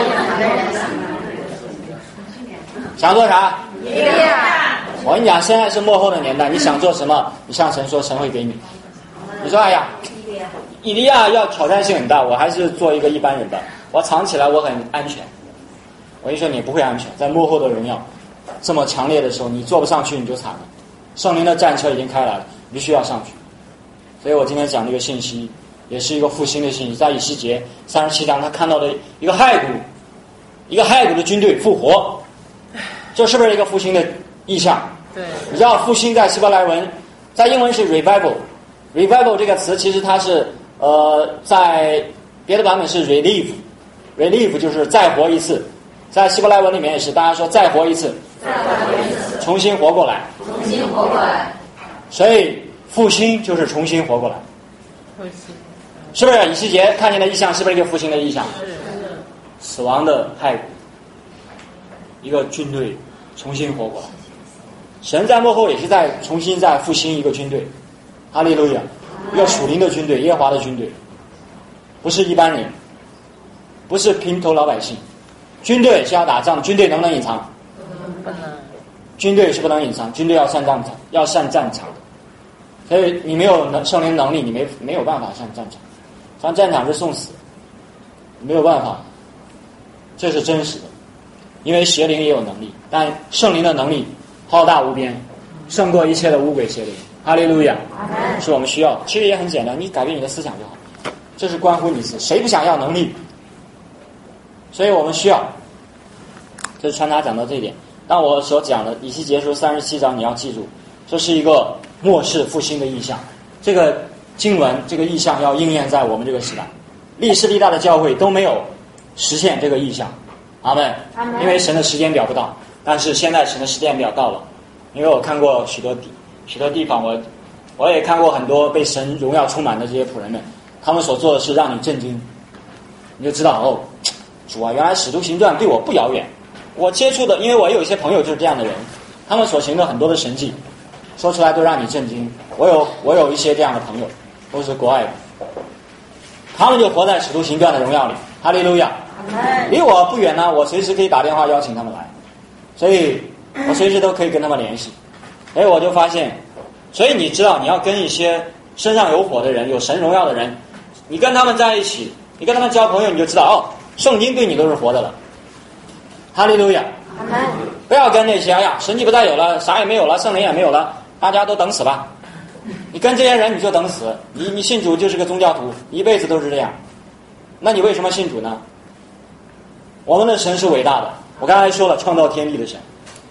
Speaker 1: 想做啥？
Speaker 3: 以利亚。
Speaker 1: 我跟你讲，现在是幕后的年代，你想做什么，你向神说，神会给你。你说哎呀，以利亚要挑战性很大，我还是做一个一般人吧，我藏起来我很安全。我跟你说，你不会安全，在幕后的荣耀这么强烈的时候，你坐不上去你就惨了。圣灵的战车已经开来了，你必须要上去。所以我今天讲这个信息也是一个复兴的信息，在以西结三十七章他看到的一个骸骨，一个骸骨的军队复活，这是不是一个复兴的意象？
Speaker 4: 对。
Speaker 1: 你知道复兴在希伯来文，在英文是 revival， revival 这个词其实它是呃在别的版本是 relief， relief 就是再活一次，在希伯来文里面也是，大家说再活一次，
Speaker 3: 再活一次，
Speaker 1: 重新活过来，
Speaker 3: 重新活过来。
Speaker 1: 所以复兴就是重新活过来。
Speaker 4: 复兴。
Speaker 1: 是不是以西结看见的意象是不是一个复兴的意象？
Speaker 4: 是。
Speaker 1: 死亡的骸骨，一个军队重新活过来。神在幕后也是在重新再复兴一个军队，哈利路亚，一个属灵的军队，耶和华的军队，不是一般人，不是平头老百姓。军队是要打仗，军队能不能隐藏？
Speaker 4: 不能。
Speaker 1: 军队是不能隐藏，军队要上战场，要上战场。所以你没有能圣灵能力，你没没有办法上战场，上战场是送死，没有办法。这是真实的，因为邪灵也有能力，但圣灵的能力浩大无边，胜过一切的污鬼邪灵。哈利路亚，是我们需要的。其实也很简单，你改变你的思想就好，这是关乎你自己，谁不想要能力？所以我们需要。这是穿插讲到这一点。但我所讲的以西结书三十七章，你要记住，这是一个末世复兴的意象。这个经文，这个意象要应验在我们这个时代，历世历代的教会都没有实现这个意象。阿们。因为神的时间表不到，但是现在神的时间表到了。因为我看过许多地许多地方，我我也看过很多被神荣耀充满的这些仆人们，他们所做的是让你震惊，你就知道哦，主啊，原来使徒行传对我不遥远。我接触的，因为我有一些朋友就是这样的人，他们所行的很多的神迹，说出来都让你震惊。我有我有一些这样的朋友，都是国外的，他们就活在使徒行传的荣耀里。哈利路亚。离我不远呢，我随时可以打电话邀请他们来，所以我随时都可以跟他们联系。所以我就发现，所以你知道，你要跟一些身上有火的人，有神荣耀的人，你跟他们在一起，你跟他们交朋友，你就知道哦，圣经对你都是活的了。哈利路亚。不要跟那些哎呀神迹不再有了，啥也没有了，圣灵也没有了，大家都等死吧。你跟这些人你就等死，你你信主就是个宗教徒，一辈子都是这样。那你为什么信主呢？我们的神是伟大的，我刚才说了，创造天地的神，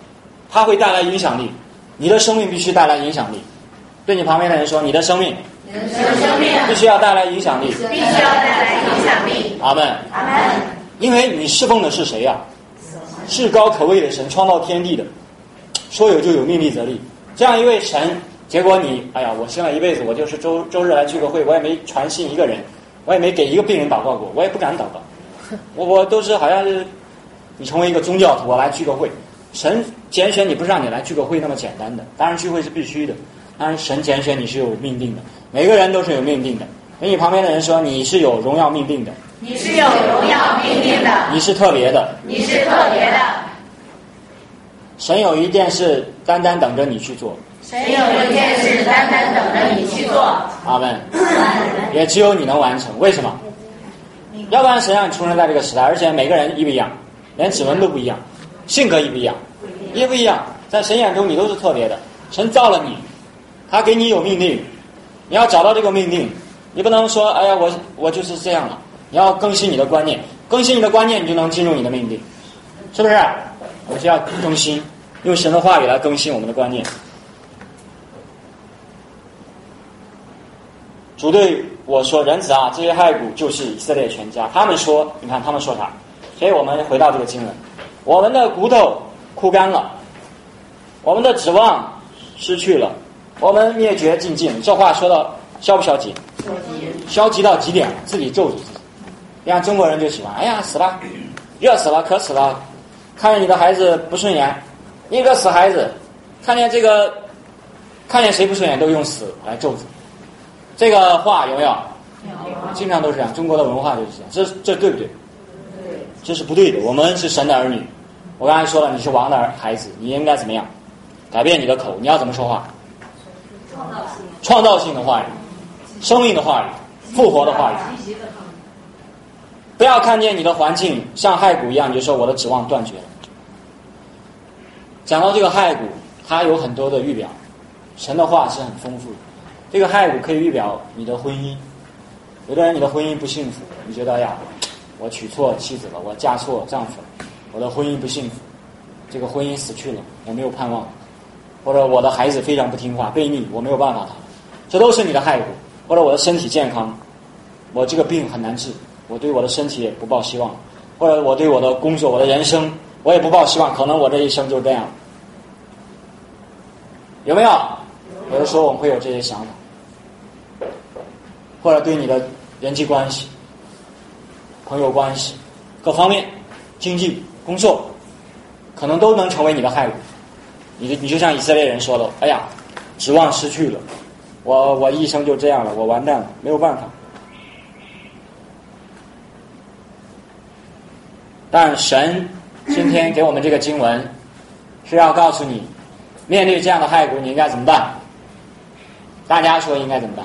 Speaker 1: 它会带来影响力。你的生命必须带来影响力。对你旁边的人说，你的生命
Speaker 3: 你的生命
Speaker 1: 必须要带来影响力，
Speaker 3: 必须要带来影响力。
Speaker 1: 阿们。
Speaker 3: 阿们。
Speaker 1: 因为你侍奉的是谁呀、啊？至高可畏的神，创造天地的，说有就有，命立则立。这样一位神，结果你，哎呀，我信了一辈子，我就是周周日来聚个会，我也没传信一个人，我也没给一个病人祷告过，我也不敢祷告。我我都是好像是你成为一个宗教徒，我来聚个会。神拣选你不是让你来聚个会那么简单的，当然聚会是必须的，当然神拣选你是有命定的，每个人都是有命定的。跟你旁边的人说，你是有荣耀命定的，
Speaker 3: 你是有荣耀命定的，
Speaker 1: 你是特别的，
Speaker 3: 你是特别的。
Speaker 1: 神有一件事单单等着你去做，
Speaker 3: 神有一件事单单等着你去做。
Speaker 1: 阿们。也只有你能完成，为什么？要不然神让你出生在这个时代，而且每个人一不一样，连指纹都不一样，性格一不一样，一不一样，在神眼中你都是特别的。神造了你，他给你有命令，你要找到这个命令，你不能说哎呀我我就是这样了，你要更新你的观念，更新你的观念，你就能进入你的命令，是不是？我们需要更新，用神的话语来更新我们的观念。主对我说，人子啊，这些骸骨就是以色列全家。他们说，你看他们说啥？所以我们回到这个经文，我们的骨头枯干了，我们的指望失去了，我们灭绝尽尽。这话说到消不消极？消极。消极到极点，自己咒诅自己。你看中国人就喜欢，哎呀死了，热死了，渴死了，看见你的孩子不顺眼，你个死孩子，看见这个，看见谁不顺眼都用死来咒诅。这个话有没有？经常都是这样，中国的文化就是这样，这这对不对？这是不对的。我们是神的儿女，我刚才说了，你是王的孩子，你应该怎么样？改变你的口，你要怎么说话？
Speaker 3: 创造性，
Speaker 1: 创造性的话语，生命的话语，复活的话语。不要看见你的环境像骸骨一样，你就说我的指望断绝了。讲到这个骸骨，它有很多的预表，神的话是很丰富的。这个骸骨可以预表你的婚姻，有的人你的婚姻不幸福，你觉得哎呀，我娶错妻子了，我嫁错丈夫了，我的婚姻不幸福，这个婚姻死去了，我没有盼望，或者我的孩子非常不听话悖逆，我没有办法他，这都是你的骸骨。或者我的身体健康，我这个病很难治，我对我的身体也不抱希望，或者我对我的工作我的人生我也不抱希望，可能我这一生就这样，有没有？有的时候我们会有这些想法，或者对你的人际关系、朋友关系各方面、经济、工作，可能都能成为你的骸骨。你你就像以色列人说的，哎呀，指望失去了，我我一生就这样了，我完蛋了，没有办法。但神今天给我们这个经文，是要告诉你，面对这样的骸骨，你应该怎么办？大家说应该怎么办？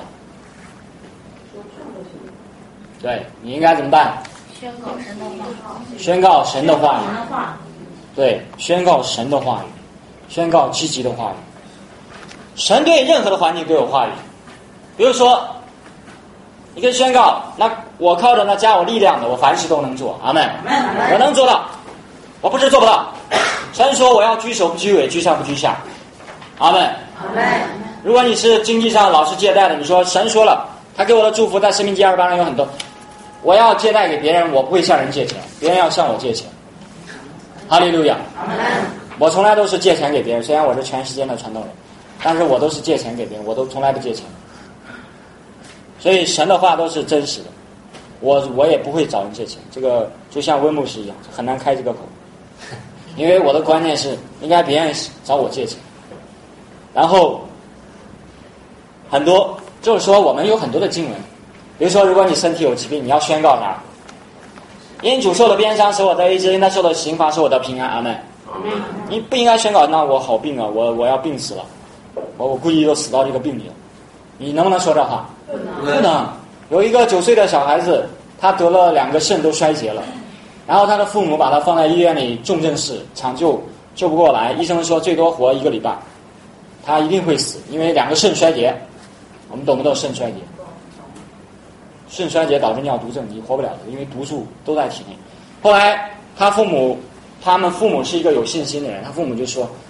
Speaker 1: 对，你应该怎么办？
Speaker 3: 宣告神的话，
Speaker 1: 宣告神的话语。对，宣告神的话语，宣告积极的话语。神对任何的环境都有话语。比如说，你可以宣告，那我靠着那加我力量的，我凡事都能做。阿们。我能做到，我不是做不到。神说我要居首不居尾，居上不居下。阿们。
Speaker 3: 阿们。
Speaker 1: 如果你是经济上老是借贷的，你说神说了，他给我的祝福在申命记二十八上有很多，我要借贷给别人，我不会向人借钱，别人要向我借钱。哈利路亚。我从来都是借钱给别人，虽然我是全世界的传道人，但是我都是借钱给别人，我都从来不借钱。所以神的话都是真实的，我我也不会找人借钱，这个就像温牧师一样，很难开这个口，因为我的观念是应该别人找我借钱。然后很多就是说我们有很多的经文，比如说如果你身体有疾病，你要宣告啥？因主受的鞭伤使我得医治，因他受的刑罚使我得平安。阿们。你不应该宣告那我好病啊，我我要病死了，我我估计都死到这个病里了。你能不能说这话？不能。不能。有一个九岁的小孩子，他得了两个肾都衰竭了，然后他的父母把他放在医院里重症室抢救，救不过来，医生说最多活一个礼拜，他一定会死，因为两个肾衰竭。我们懂不懂肾衰竭？肾衰竭导致尿毒症，你活不了的，因为毒素都在体内。后来他父母，他们父母是一个有信心的人，他父母就说，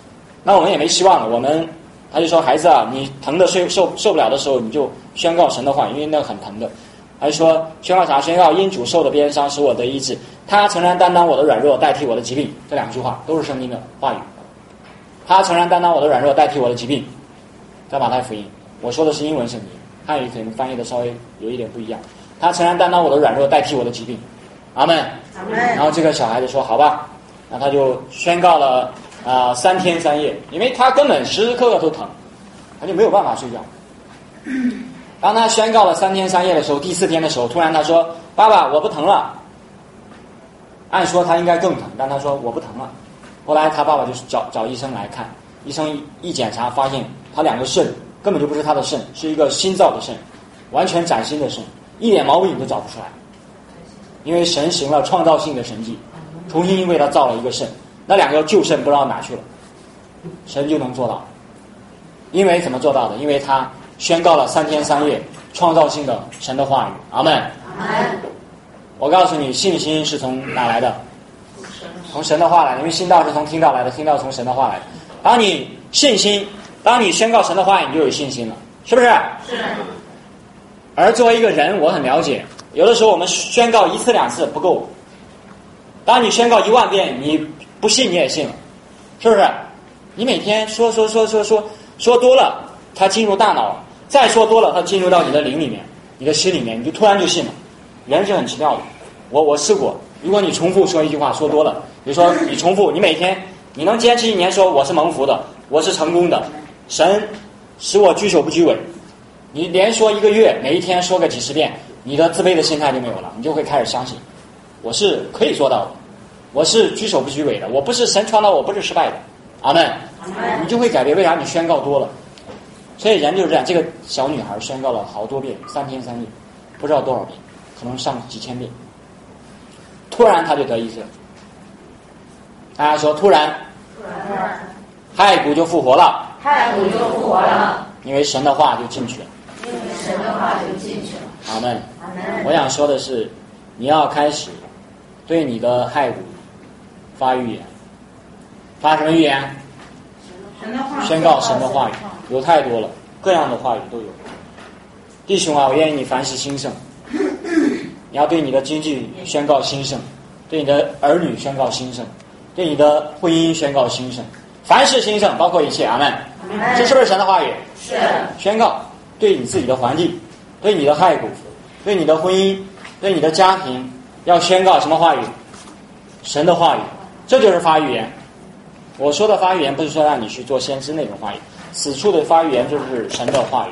Speaker 1: 那我们也没希望了。我们他就说孩子啊，你疼的受受受不了的时候，你就宣告神的话，因为那个很疼的。还说宣告啥？宣告因主受的鞭伤使我得医治，他诚然担当我的软弱，代替我的疾病。这两句话都是圣经的话语。他诚然担当我的软弱，代替我的疾病。在马太福音，我说的是英文圣经，汉语可能翻译的稍微有一点不一样。他诚然担当我的软弱，代替我的疾病。阿门。
Speaker 3: 阿门。
Speaker 1: 然后这个小孩子说好吧，那他就宣告了啊、呃、三天三夜，因为他根本时时刻刻都疼，他就没有办法睡觉。当他宣告了三天三夜的时候，第四天的时候，突然他说：“爸爸，我不疼了。”按说他应该更疼，但他说我不疼了。后来他爸爸就找找医生来看，医生一一检查，发现他两个肾根本就不是他的肾，是一个新造的肾，完全崭新的肾，一点毛病都找不出来。因为神行了创造性的神迹，重新为他造了一个肾，那两个旧肾不知道哪去了，神就能做到。因为怎么做到的？因为他宣告了三天三夜创造性的神的话语。阿们。
Speaker 3: 阿们。
Speaker 1: 我告诉你，信心是从哪来的？从神的话来的，因为信道是从听到来的，听到从神的话来的。当你信心，当你宣告神的话语，你就有信心了，是不是？
Speaker 3: 是。
Speaker 1: 而作为一个人，我很了解，有的时候我们宣告一次两次不够，当你宣告一万遍，你不信你也信了，是不是？你每天说说说说说说多了，它进入大脑，再说多了，它进入到你的灵里面，你的心里面，你就突然就信了。人是很奇妙的，我我试过，如果你重复说一句话说多了，比如说你重复，你每天你能坚持一年说我是蒙福的，我是成功的，神使我居首不居尾，你连说一个月，每一天说个几十遍，你的自卑的心态就没有了，你就会开始相信我是可以做到的，我是居首不居尾的，我不是神创造我不是失败的。阿们。你就会改变。为啥？你宣告多了。所以人就是这样，这个小女孩宣告了好多遍，三天三夜，不知道多少遍，可能上几千遍，突然她就得医治了。大家说突然，骸骨就复活了，
Speaker 3: 骸骨就复活了，
Speaker 1: 因为神的话就进去了，
Speaker 3: 因为神的话就进去了。
Speaker 1: 阿们。
Speaker 3: 阿们。
Speaker 1: 我想说的是，你要开始对你的骸骨发预言。发什么预言？宣告神的话语，有太多了，各样的话语都有。弟兄啊，我愿意你凡事兴盛，你要对你的经济宣告兴盛，对你的儿女宣告兴盛，对你的婚姻宣告兴盛，凡事兴盛，包括一切。阿们。这是不是神的话语？
Speaker 3: 是。
Speaker 1: 宣告对你自己的环境，对你的骸骨，对你的婚姻，对你的家庭，要宣告什么话语？神的话语。这就是发预言。我说的发预言不是说让你去做先知那种话语，此处的发预言就是神的话语，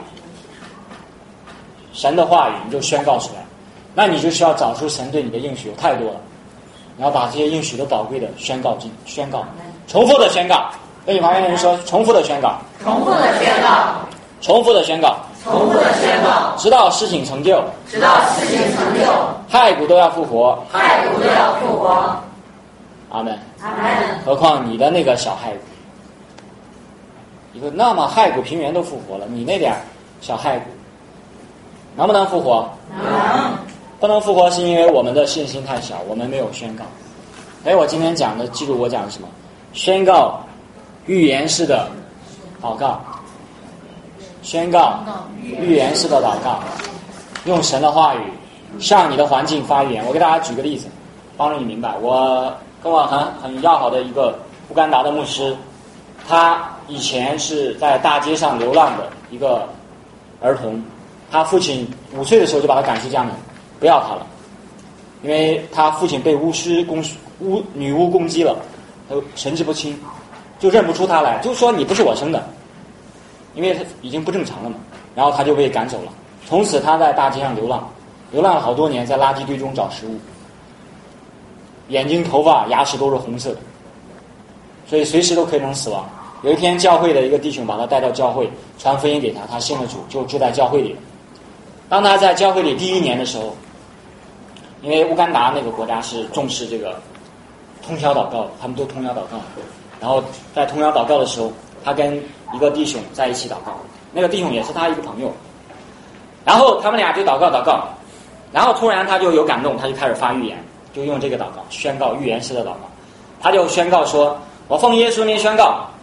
Speaker 1: 神的话语你就宣告出来，那你就需要找出神对你的应许，有太多了，你要把这些应许都宝贵的宣告进宣告，重复的宣告，跟你旁边的人说，重复的宣告，
Speaker 3: 重复的宣告，
Speaker 1: 重复的宣告，
Speaker 3: 重复的宣告，
Speaker 1: 直到事情成就，
Speaker 3: 直到事情成就，
Speaker 1: 骸骨都要复活，
Speaker 3: 骸骨都要复活。
Speaker 1: 阿们。
Speaker 3: 阿们。
Speaker 1: 何况你的那个小骸骨，一个那么骸骨平原都复活了，你那点小骸骨能不能复活？
Speaker 3: 能。
Speaker 1: 不能复活是因为我们的信心太小，我们没有宣告。哎，我今天讲的，记住我讲的什么？宣告预言式的祷告，宣告预言式的祷告，用神的话语向你的环境发预言。我给大家举个例子，帮助你明白。我跟我很很要好的一个乌干达的牧师，他以前是在大街上流浪的一个儿童，他父亲五岁的时候就把他赶出家门，不要他了，因为他父亲被巫师攻巫女巫攻击了，他神志不清，就认不出他来，就说你不是我生的，因为他已经不正常了嘛，然后他就被赶走了。从此他在大街上流浪，流浪了好多年，在垃圾堆中找食物，眼睛、头发、牙齿都是红色的，所以随时都可能死亡。有一天教会的一个弟兄把他带到教会，传福音给他，他信了主，就住在教会里了。当他在教会里第一年的时候，因为乌干达那个国家是重视这个通宵祷告，他们都通宵祷告，然后在通宵祷告的时候，他跟一个弟兄在一起祷告，那个弟兄也是他一个朋友，然后他们俩就祷告祷告，然后突然他就有感动，他就开始发预言，就用这个祷告宣告预言式的祷告，他就宣告说，我奉耶稣名宣告，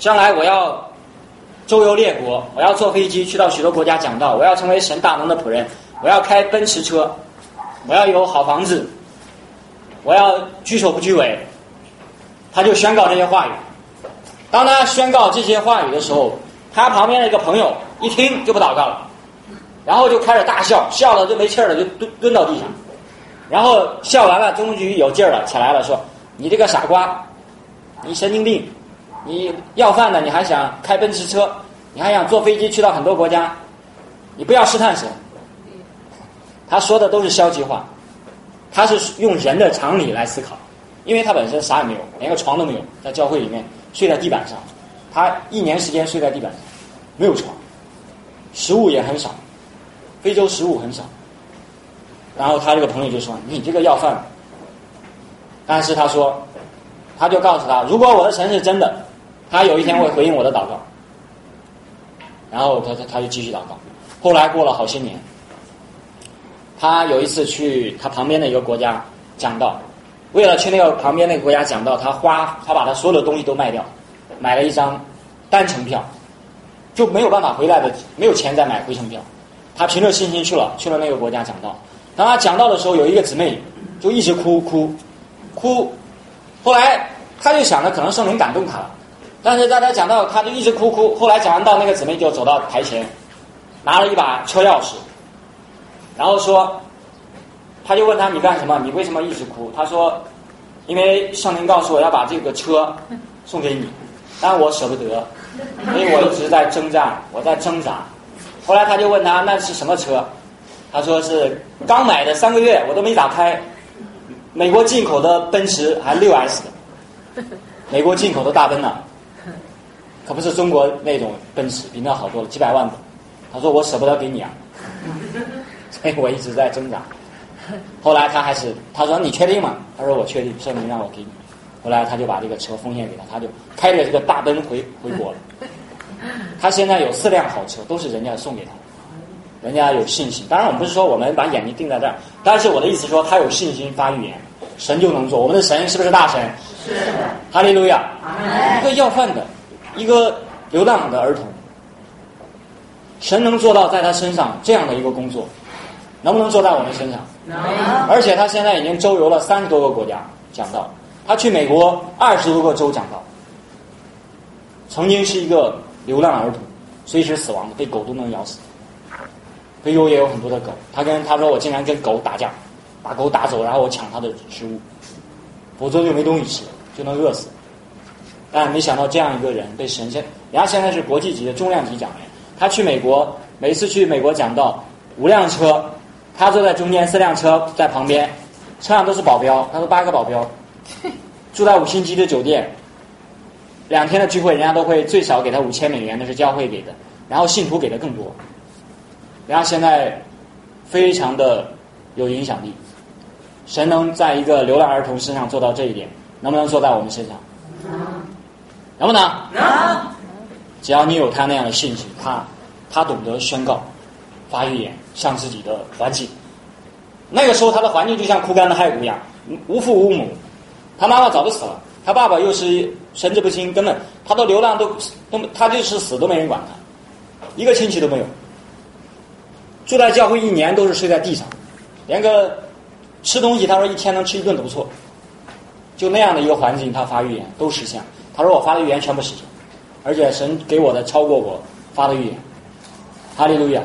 Speaker 1: 将来我要周游列国，我要坐飞机去到许多国家讲道，我要成为神大能的仆人，我要开奔驰车，我要有好房子，我要居首不居尾。他就宣告这些话语。当他宣告这些话语的时候，他旁边的一个朋友一听就不祷告了，然后就开始大笑，笑了就没气儿了，就蹲蹲到地上。然后笑完了，终于有劲儿了，起来了，说：“你这个傻瓜，你神经病，你要饭的，你还想开奔驰车，你还想坐飞机去到很多国家，你不要试探神。”他说的都是消极话，他是用人的常理来思考，因为他本身啥也没有，连个床都没有，在教会里面睡在地板上，他一年时间睡在地板上，没有床，食物也很少，非洲食物很少。然后他这个朋友就说：“你这个要饭。”但是他说，他就告诉他，如果我的神是真的，他有一天会回应我的祷告。然后他他他就继续祷告。后来过了好些年，他有一次去他旁边的一个国家讲道，为了去那个旁边那个国家讲道，他花他把他所有的东西都卖掉，买了一张单程票，就没有办法回来的，没有钱再买回程票。他凭着信心去了，去了那个国家讲道。当他讲道的时候，有一个姊妹就一直哭哭哭，后来他就想着可能圣灵感动他了，但是在他讲道，他就一直哭哭。后来讲完道，那个姊妹就走到台前，拿了一把车钥匙，然后说，他就问他：“你干什么？你为什么一直哭？”他说：“因为圣灵告诉我要把这个车送给你，但我舍不得，所以我一直在征战，我在挣扎。”后来他就问他：“那是什么车？”他说：“是刚买的，三个月我都没打开，美国进口的奔驰，还六 S 的，美国进口的大奔呢，可不是中国那种奔驰，比那好多了，几百万的。”他说：“我舍不得给你啊，所以我一直在挣扎。”后来他还是他说：“你确定吗？”他说：“我确定，圣灵让我给你。”后来他就把这个车奉献给他，他就开着这个大奔回回国了。他现在有四辆好车，都是人家送给他，人家有信心。当然我们不是说我们把眼睛定在这儿，但是我的意思说他有信心发预言，神就能做。我们的神是不是大神？
Speaker 3: 是。
Speaker 1: 哈利路亚。一个要饭的，一个流浪的儿童，神能做到在他身上这样的一个工作，能不能做在我们身上？
Speaker 3: 能。
Speaker 1: 而且他现在已经周游了三十多个国家讲道，他去美国二十多个州讲道。曾经是一个流浪儿童，随时死亡的，被狗都能咬死。非洲也有很多的狗，他跟他说我经常跟狗打架，把狗打走，然后我抢他的食物，否则就没东西吃，就能饿死。但没想到这样一个人被神仙，人家现在是国际级的重量级讲员，他去美国，每次去美国讲道，五辆车，他坐在中间，四辆车在旁边，车上都是保镖，他说八个保镖，住在五星级的酒店。两天的聚会，人家都会最少给他五千美元，那是教会给的，然后信徒给的更多。人家现在非常的有影响力，神能在一个流浪儿童身上做到这一点，能不能做在我们身上？能不能？
Speaker 3: 能。
Speaker 1: 只要你有他那样的信心，他他懂得宣告、发预言，向自己的环境。那个时候他的环境就像枯干的骸骨一样，无父无母，他妈妈早就死了。他爸爸又是神志不清，根本他都流浪都都他就是死都没人管他，一个亲戚都没有。住在教会一年都是睡在地上，连个吃东西他说一天能吃一顿都不错。就那样的一个环境，他发预言都实现。他说我发的预言全部实现，而且神给我的超过我发的预言。哈利路亚。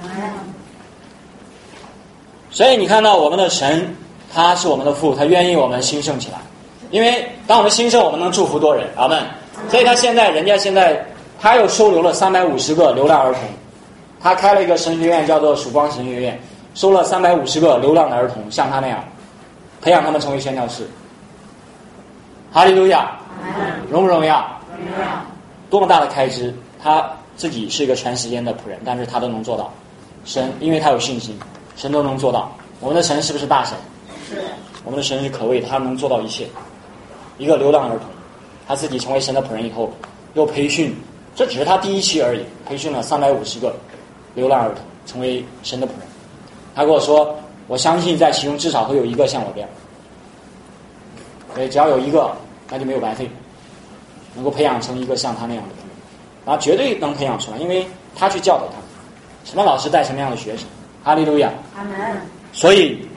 Speaker 1: 所以你看到我们的神，他是我们的父，他愿意我们兴盛起来。因为当我们兴盛，我们能祝福多人，阿们。所以他现在，人家现在他又收留了三百五十个流浪儿童，他开了一个神学院，叫做曙光神学院，收了三百五十个流浪的儿童，像他那样，培养他们成为宣教士。哈利路亚，荣不荣耀？多么大的开支！他自己是一个全时间的仆人，但是他都能做到。神，因为他有信心，神都能做到。我们的神是不是大神？
Speaker 3: 是。
Speaker 1: 我们的神是可畏，他能做到一切。一个流浪儿童，他自己成为神的仆人以后，又培训，这只是他第一期而已，培训了三百五十个流浪儿童成为神的仆人。他跟我说，我相信在其中至少会有一个像我这样，所以只要有一个，那就没有白费。 能够培养成一个像他那样的人，然后绝对能培养出来，因为他去教导他，什么老师带什么样的学生。哈利路亚。
Speaker 3: 阿门。
Speaker 1: 所以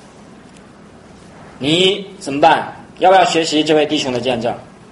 Speaker 1: 你怎么办？要不要学习这位弟兄的见证？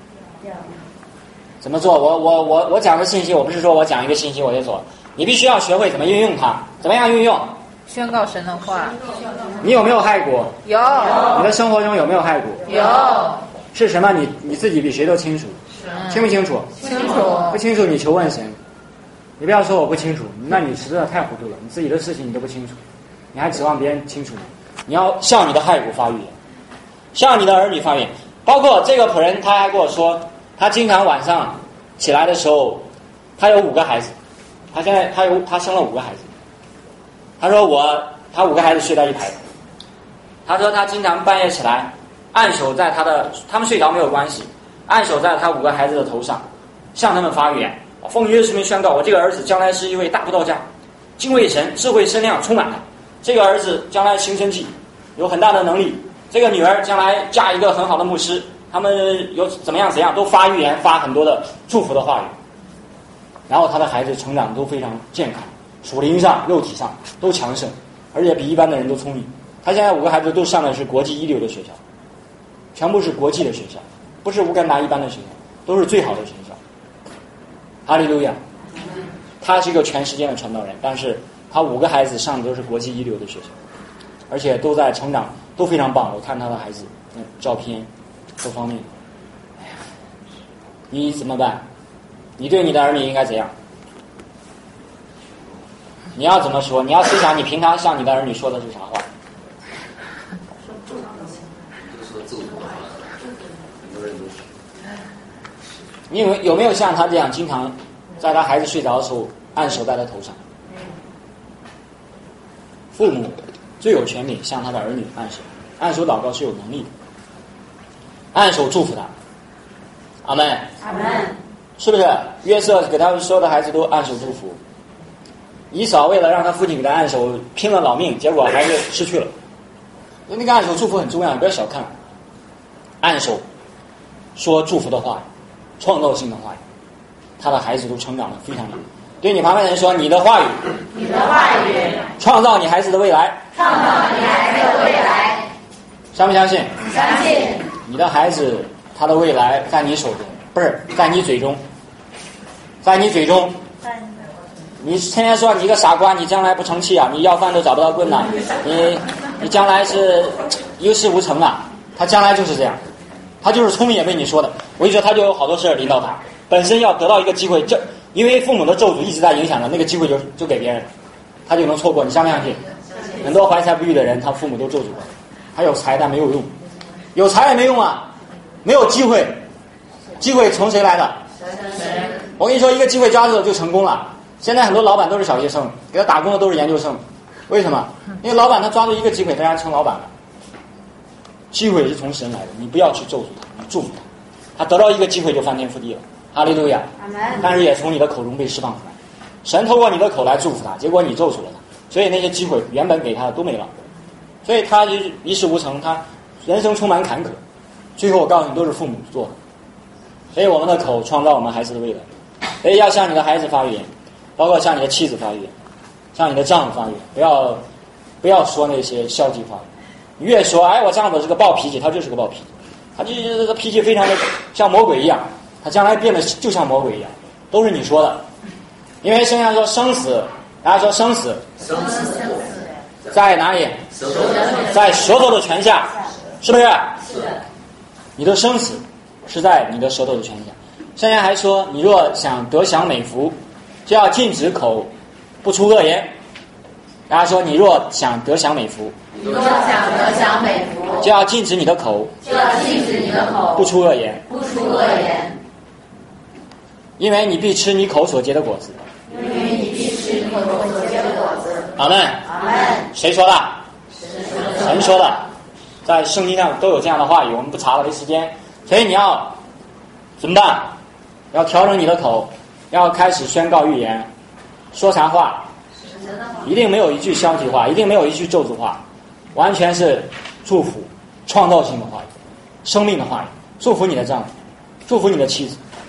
Speaker 1: 怎么做？我我我我讲的信息，我不是说我讲一个信息我就做，你必须要学会怎么运用它。怎么样运用？
Speaker 4: 宣告神的话。
Speaker 1: 你有没有害过？
Speaker 4: 有。
Speaker 1: 你的生活中有没有害过？
Speaker 4: 有。
Speaker 1: 是什么？你你自己比谁都清楚。清不清楚？
Speaker 4: 清楚。
Speaker 1: 不清楚你求问神。你不要说我不清楚，那你实在太糊涂了。你自己的事情你都不清楚，你还指望别人清楚吗？你要向你的骸骨发预言，向你的儿女发预言。包括这个仆人，他还跟我说，他经常晚上起来的时候，他有五个孩子，他现在他有他生了五个孩子。他说我他五个孩子睡在一排，他说他经常半夜起来，按手在他的，他们睡着没有关系，按手在他五个孩子的头上，向他们发预言。奉耶稣名宣告，我这个儿子将来是一位大布道家，敬畏神，智慧身量充满他。这个儿子将来行神迹，有很大的能力。这个女儿将来嫁一个很好的牧师，他们有怎么样怎样，都发预言，发很多的祝福的话语。然后他的孩子成长都非常健康，属灵上、肉体上都强盛，而且比一般的人都聪明。他现在五个孩子都上的是国际一流的学校，全部是国际的学校，不是乌干达一般的学校，都是最好的学校。哈利路亚。他是一个全世界的传道人，但是他五个孩子上的都是国际一流的学校，而且都在成长，都非常棒。我看他的孩子嗯照片各方面，哎呀，你怎么办？你对你的儿女应该怎样？你要怎么说？你要思想你平常向你的儿女说的是啥话？你有有没有像他这样经常在他孩子睡着的时候按手在他头上？父母最有权柄向他的儿女按手，按手祷告是有能力的，按手祝福他。阿门。
Speaker 3: 阿门。
Speaker 1: 是不是？约瑟给他所有的孩子都按手祝福。以扫为了让他父亲给他按手，拼了老命，结果还是失去了。那个按手祝福很重要，不要小看。按手说祝福的话，创造性的话语，他的孩子都成长得非常好。对你旁边的人说，你的话语，
Speaker 3: 你的话语
Speaker 1: 创造你孩子的未来，
Speaker 3: 创造你孩子的未来。
Speaker 1: 相不相信？
Speaker 3: 相信。
Speaker 1: 你的孩子他的未来在你手中，不是在你嘴中，在你嘴中。你天天说你一个傻瓜，你将来不成器啊，你要饭都找不到棍呐，你你将来是一事无成啊。他将来就是这样，他就是聪明也被你说的。我跟你说，他就有好多事儿临到他，本身要得到一个机会，这因为父母的咒诅一直在影响着，那个机会就就给别人，他就能错过。你相不相信？很多怀才不遇的人，他父母都咒诅过，他有才但没有用，有才也没用啊，没有机会，机会从谁来的？我跟你说，一个机会抓住了就成功了。现在很多老板都是小学生，给他打工的都是研究生，为什么？因为老板他抓住一个机会，他然成老板了。机会是从神来的，你不要去咒诅他，你祝福他，他得到一个机会就翻天覆地了。哈利路亚。但是也从你的口中被释放出来，神透过你的口来祝福他，结果你咒诅了他，所以那些机会原本给他的都没了，所以他就一事无成，他人生充满坎坷，最后我告诉你都是父母做的。所以我们的口创造我们孩子的未来，所以要向你的孩子发预言，包括向你的妻子发预言，向你的丈夫发预言，不要不要说那些消极话语。你越说哎我丈夫是个暴脾气，他就是个暴脾气，他就是这个脾气非常的像魔鬼一样，他将来变得就像魔鬼一样，都是你说的。因为圣经上说生死，大家说生死
Speaker 3: 生死
Speaker 1: 在哪里？在舌头的泉下，是不是？
Speaker 3: 是的。
Speaker 1: 你的生死是在你的舌头的泉下。圣经还说，你若想得享美福，就要禁止口不出恶言。大家说，你若想得享美福，
Speaker 3: 你若想得享美福，
Speaker 1: 就要禁止你的口，
Speaker 3: 就要禁止你的口
Speaker 1: 不出恶言，
Speaker 3: 不出恶言，
Speaker 1: 因为你必吃你口所结的果子。
Speaker 3: 因为你必吃你口所结的果子。
Speaker 1: 阿门。
Speaker 3: 阿门。
Speaker 1: 谁说的？神说的，在圣经上都有这样的话语，我们不查了，没时间。所以你要怎么办？要调整你的口，要开始宣告预言，说啥话？一定没有一句消极话，一定没有一句咒诅话，完全是祝福、创造性的话语、生命的话语。祝福你的丈夫，祝福你的妻子，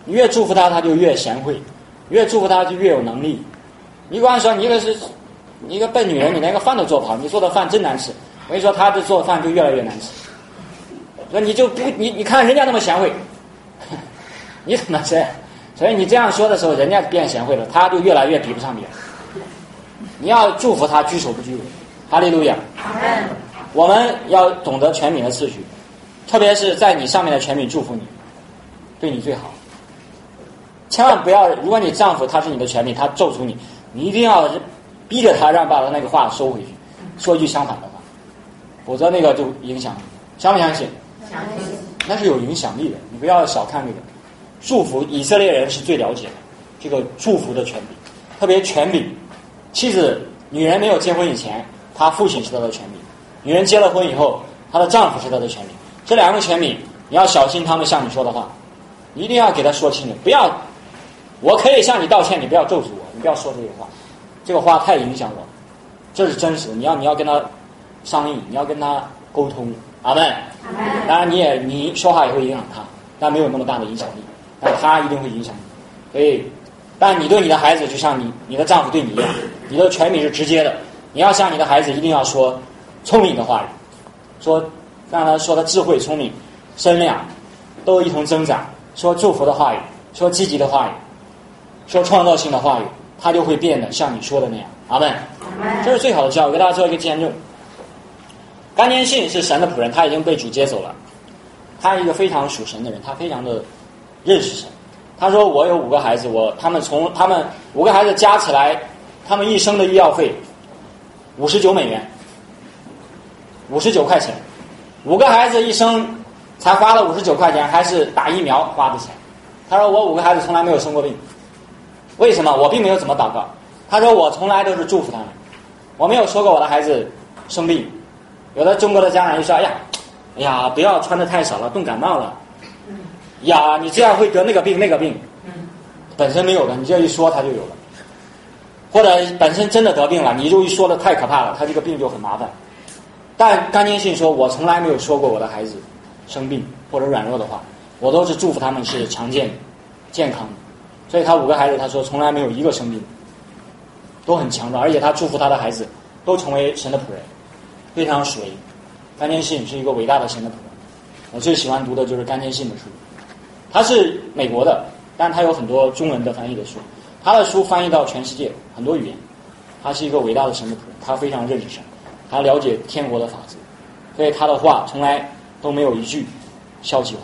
Speaker 1: 你越祝福他，他就越贤惠，越祝福他就越有能力。你光说你一个是你一个笨女人，你连个饭都做不好，你做的饭真难吃，我跟你说他的做饭就越来越难吃。说你就不你你看人家那么贤惠，你怎么这样？所以你这样说的时候，人家变贤惠了，他就越来越比不上别人。你要祝福他，居首不居尾。哈利路亚！我们要懂得权柄的次序，特别是在你上面的权柄祝福你，对你最好。千万不要，如果你丈夫他是你的权柄，他咒诅你，你一定要逼着他让把他那个话收回去，说一句相反的话，否则那个就影响你。相不相信？
Speaker 3: 相信。
Speaker 1: 那是有影响力的，你不要小看这个。祝福以色列人是最了解的这个祝福的权柄，特别权柄。妻子女人没有结婚以前，她父亲是她的权柄；女人结了婚以后，她的丈夫是她的权柄。这两个权柄，你要小心他们向你说的话，你一定要给他说清楚，不要。我可以向你道歉，你不要咒诅我，你不要说这个话，这个话太影响我，这是真实的。你要你要跟他商议，你要跟他沟通。阿们。当然你也你说话也会影响他，但没有那么大的影响力，但他一定会影响你。所以，但你对你的孩子就像你你的丈夫对你一样，你的权柄是直接的。你要向你的孩子一定要说聪明的话语，说让他说的智慧、聪明、身量都一同增长，说祝福的话语，说积极的话语，说创造性的话语，他就会变得像你说的那样。阿们。这是最好的教育，给大家做一个见证。甘念信是神的仆人，他已经被主接走了。他是一个非常属神的人，他非常的认识神。他说我有五个孩子，我他们从他们五个孩子加起来，他们一生的医药费五十九美元，五十九块钱。五个孩子一生才花了五十九块钱，还是打疫苗花的钱。他说我五个孩子从来没有生过病，为什么？我并没有怎么祷告。他说我从来都是祝福他们，我没有说过我的孩子生病。有的中国的家长就说：“哎呀，哎呀，不要穿得太少了，冻感冒了。呀，你这样会得那个病那个病。”本身没有的，你这一说他就有了。或者本身真的得病了，你就一说的太可怕了，他这个病就很麻烦。但甘念信说，我从来没有说过我的孩子生病或者软弱的话，我都是祝福他们是常见健康的。所以他五个孩子，他说从来没有一个生病，都很强壮，而且他祝福他的孩子都成为神的仆人，非常属灵。甘念信是一个伟大的神的仆人，我最喜欢读的就是甘念信的书。他是美国的，但他有很多中文的翻译的书，他的书翻译到全世界很多语言。他是一个伟大的神的仆人，他非常认识神，他了解天国的法则，所以他的话从来都没有一句消极话。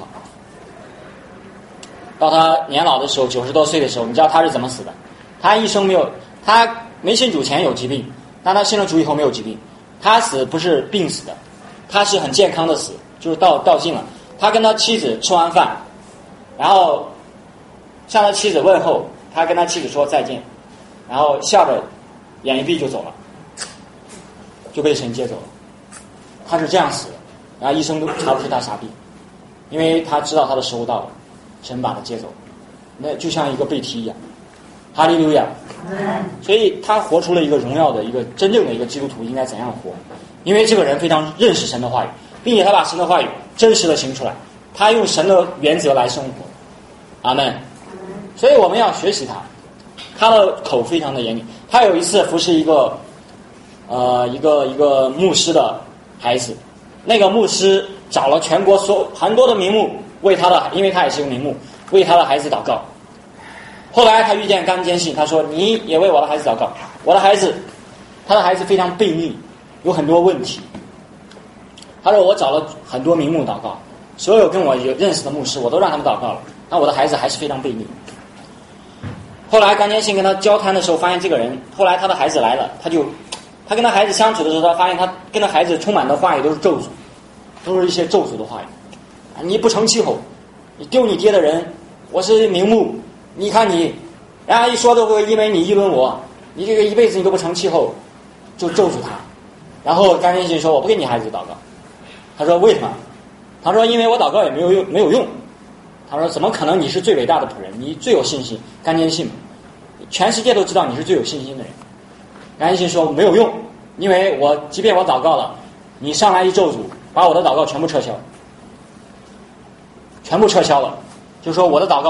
Speaker 1: 到他年老的时候，九十多岁的时候，你知道他是怎么死的？他一生没有，他没信主前有疾病，但他信了主以后没有疾病。他死不是病死的，他是很健康的死，就是到到尽了。他跟他妻子吃完饭，然后向他妻子问候，他跟他妻子说再见，然后笑着眼一闭就走了，就被神接走了。他是这样死的，然后医生都查不出他啥病，因为他知道他的时候到了，神把他接走，那就像一个被提一样。哈利路亚！所以他活出了一个荣耀的一个真正的一个基督徒应该怎样活，因为这个人非常认识神的话语，并且他把神的话语真实的行出来，他用神的原则来生活。阿们。所以我们要学习他，他的口非常的严谨。他有一次服侍一个呃一个一个牧师的孩子，那个牧师找了全国所很多的名目为他的，因为他也是个名目，为他的孩子祷告。后来他遇见甘念信，他说你也为我的孩子祷告。我的孩子，他的孩子非常悖逆，有很多问题。他说我找了很多名目祷告，所有跟我有认识的牧师我都让他们祷告了，但我的孩子还是非常悖逆。后来甘念信跟他交谈的时候，发现这个人，后来他的孩子来了，他就他跟他孩子相处的时候，他发现他跟他孩子充满的话语都是咒诅，都是一些咒诅的话语。你不成气候，你丢你爹的人，我是名目，你看你，然后一说都会因为你议论我，你这个一辈子你都不成气候，就咒诅他。然后甘念信说我不给你孩子祷告。他说为什么？他说因为我祷告也没有用，没有用。他说怎么可能？你是最伟大的仆人，你最有信心。甘念信，全世界都知道你是最有信心的人。甘念信说没有用，因为我即便我祷告了，你上来一咒诅，把我的祷告全部撤销，全部撤销了，就说我的祷告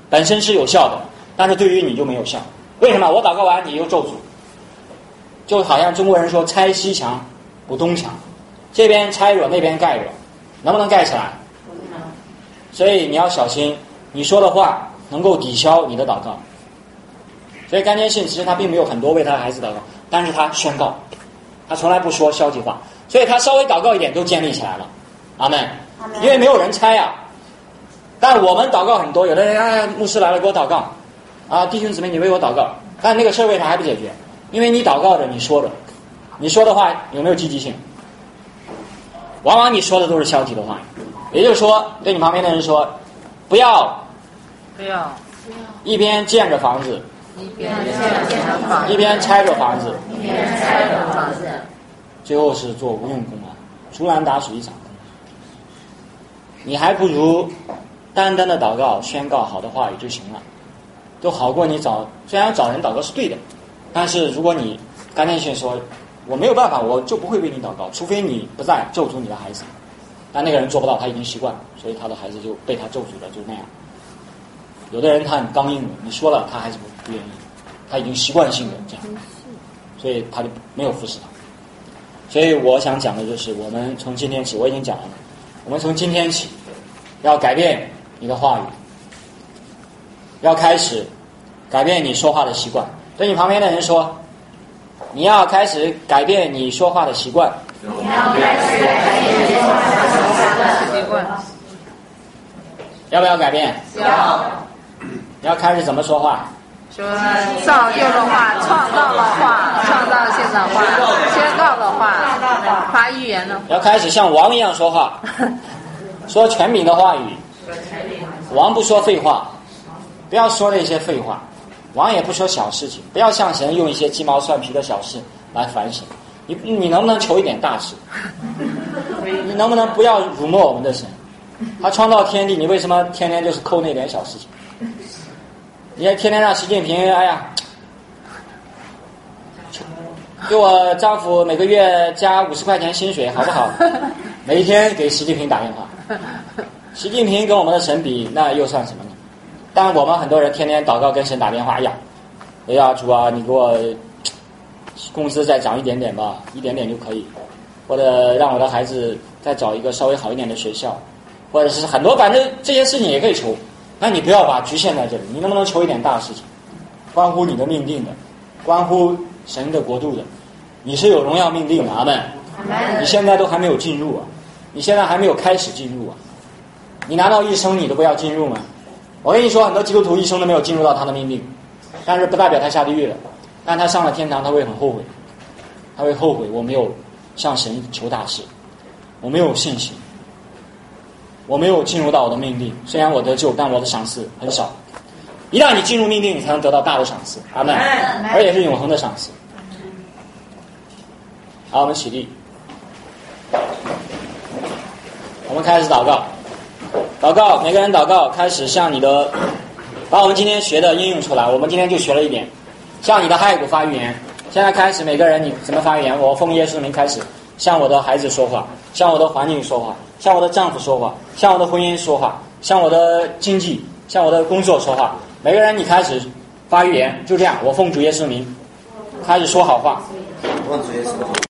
Speaker 1: 本身是有效的，但是对于你就没有效。为什么？我祷告完你又咒诅，就好像中国人说拆西墙补东墙，这边拆了那边盖了，能不能盖起来？所以你要小心，你说的话能够抵消你的祷告。所以甘坚信其实他并没有很多为他的孩子祷告，但是他宣告，他从来不说消极话，所以他稍微祷告一点都建立起来了。阿们。因为没有人拆啊。但我们祷告很多，有的人哎，牧师来了给我祷告啊，弟兄姊妹你为我祷告，但那个事儿为啥还不解决？因为你祷告着，你说着，你说的话有没有积极性？往往你说的都是消极的话。也就是说，对你旁边的人说，不要
Speaker 4: 不要
Speaker 1: 一边建着房子，
Speaker 4: 一边建着房子，
Speaker 1: 一边拆着房子，
Speaker 4: 一边拆着房子，
Speaker 1: 最后是做无用功啊，竹篮打水一场空。你还不如单单的祷告宣告好的话语就行了，都好过你找，虽然找人祷告是对的，但是如果你甘坚信说我没有办法，我就不会为你祷告，除非你不在咒诅你的孩子。但那个人做不到，他已经习惯了，所以他的孩子就被他咒诅了，就那样。有的人他很刚硬的，你说了他还是不不愿意，他已经习惯性的这样，所以他就没有服侍他。所以我想讲的就是，我们从今天起，我已经讲了，我们从今天起要改变你的话语，要开始改变你说话的习惯。对你旁边的人说，你要开始改变你说话的习惯。
Speaker 3: 你要开始改变你说话的
Speaker 4: 习惯。
Speaker 1: 要不要改变？
Speaker 3: 要。
Speaker 1: 你要开始怎么说话？
Speaker 4: 说造就的话，创造的话，创造性的话，宣告的话，发预言的话。
Speaker 1: 要开始像王一样说话，说权柄的话语。王不说废话，不要说那些废话。王也不说小事情，不要向神用一些鸡毛蒜皮的小事来反省。你你能不能求一点大事？你能不能不要辱没我们的神？他创造天地，你为什么天天就是抠那点小事情？你还天天让习近平，哎呀，给我丈夫每个月加五十块钱薪水，好不好？每一天给习近平打电话。习近平跟我们的神比，那又算什么呢？但我们很多人天天祷告跟神打电话，哎呀，哎呀主啊，你给我工资再涨一点点吧，一点点就可以，或者让我的孩子再找一个稍微好一点的学校，或者是很多，反正这些事情也可以求。那你不要把局限在这里，你能不能求一点大事情，关乎你的命定的，关乎神的国度的，你是有荣耀命定的，阿们。你现在都还没有进入啊，你现在还没有开始进入啊，你难道一生你都不要进入吗？我跟你说，很多基督徒一生都没有进入到他的命定，但是不代表他下地狱了，但他上了天堂他会很后悔，他会后悔我没有向神求大事，我没有信心，我没有进入到我的命定，虽然我得救，但我的赏赐很少。一旦你进入命定，你才能得到大的赏赐，阿们，而且是永恒的赏赐。好，我们起立，我们开始祷告。祷告，每个人祷告，开始向你的，把我们今天学的应用出来。我们今天就学了一点，向你的骸骨发预言。现在开始，每个人你怎么发预言？我奉耶稣的名开始，向我的孩子说话，向我的环境说话，向我的丈夫说话，向我的婚姻说话，向我的经济，向我的工作说话。每个人你开始发预言，就这样，我奉主耶稣的名开始说好话。
Speaker 2: 奉主耶稣的名。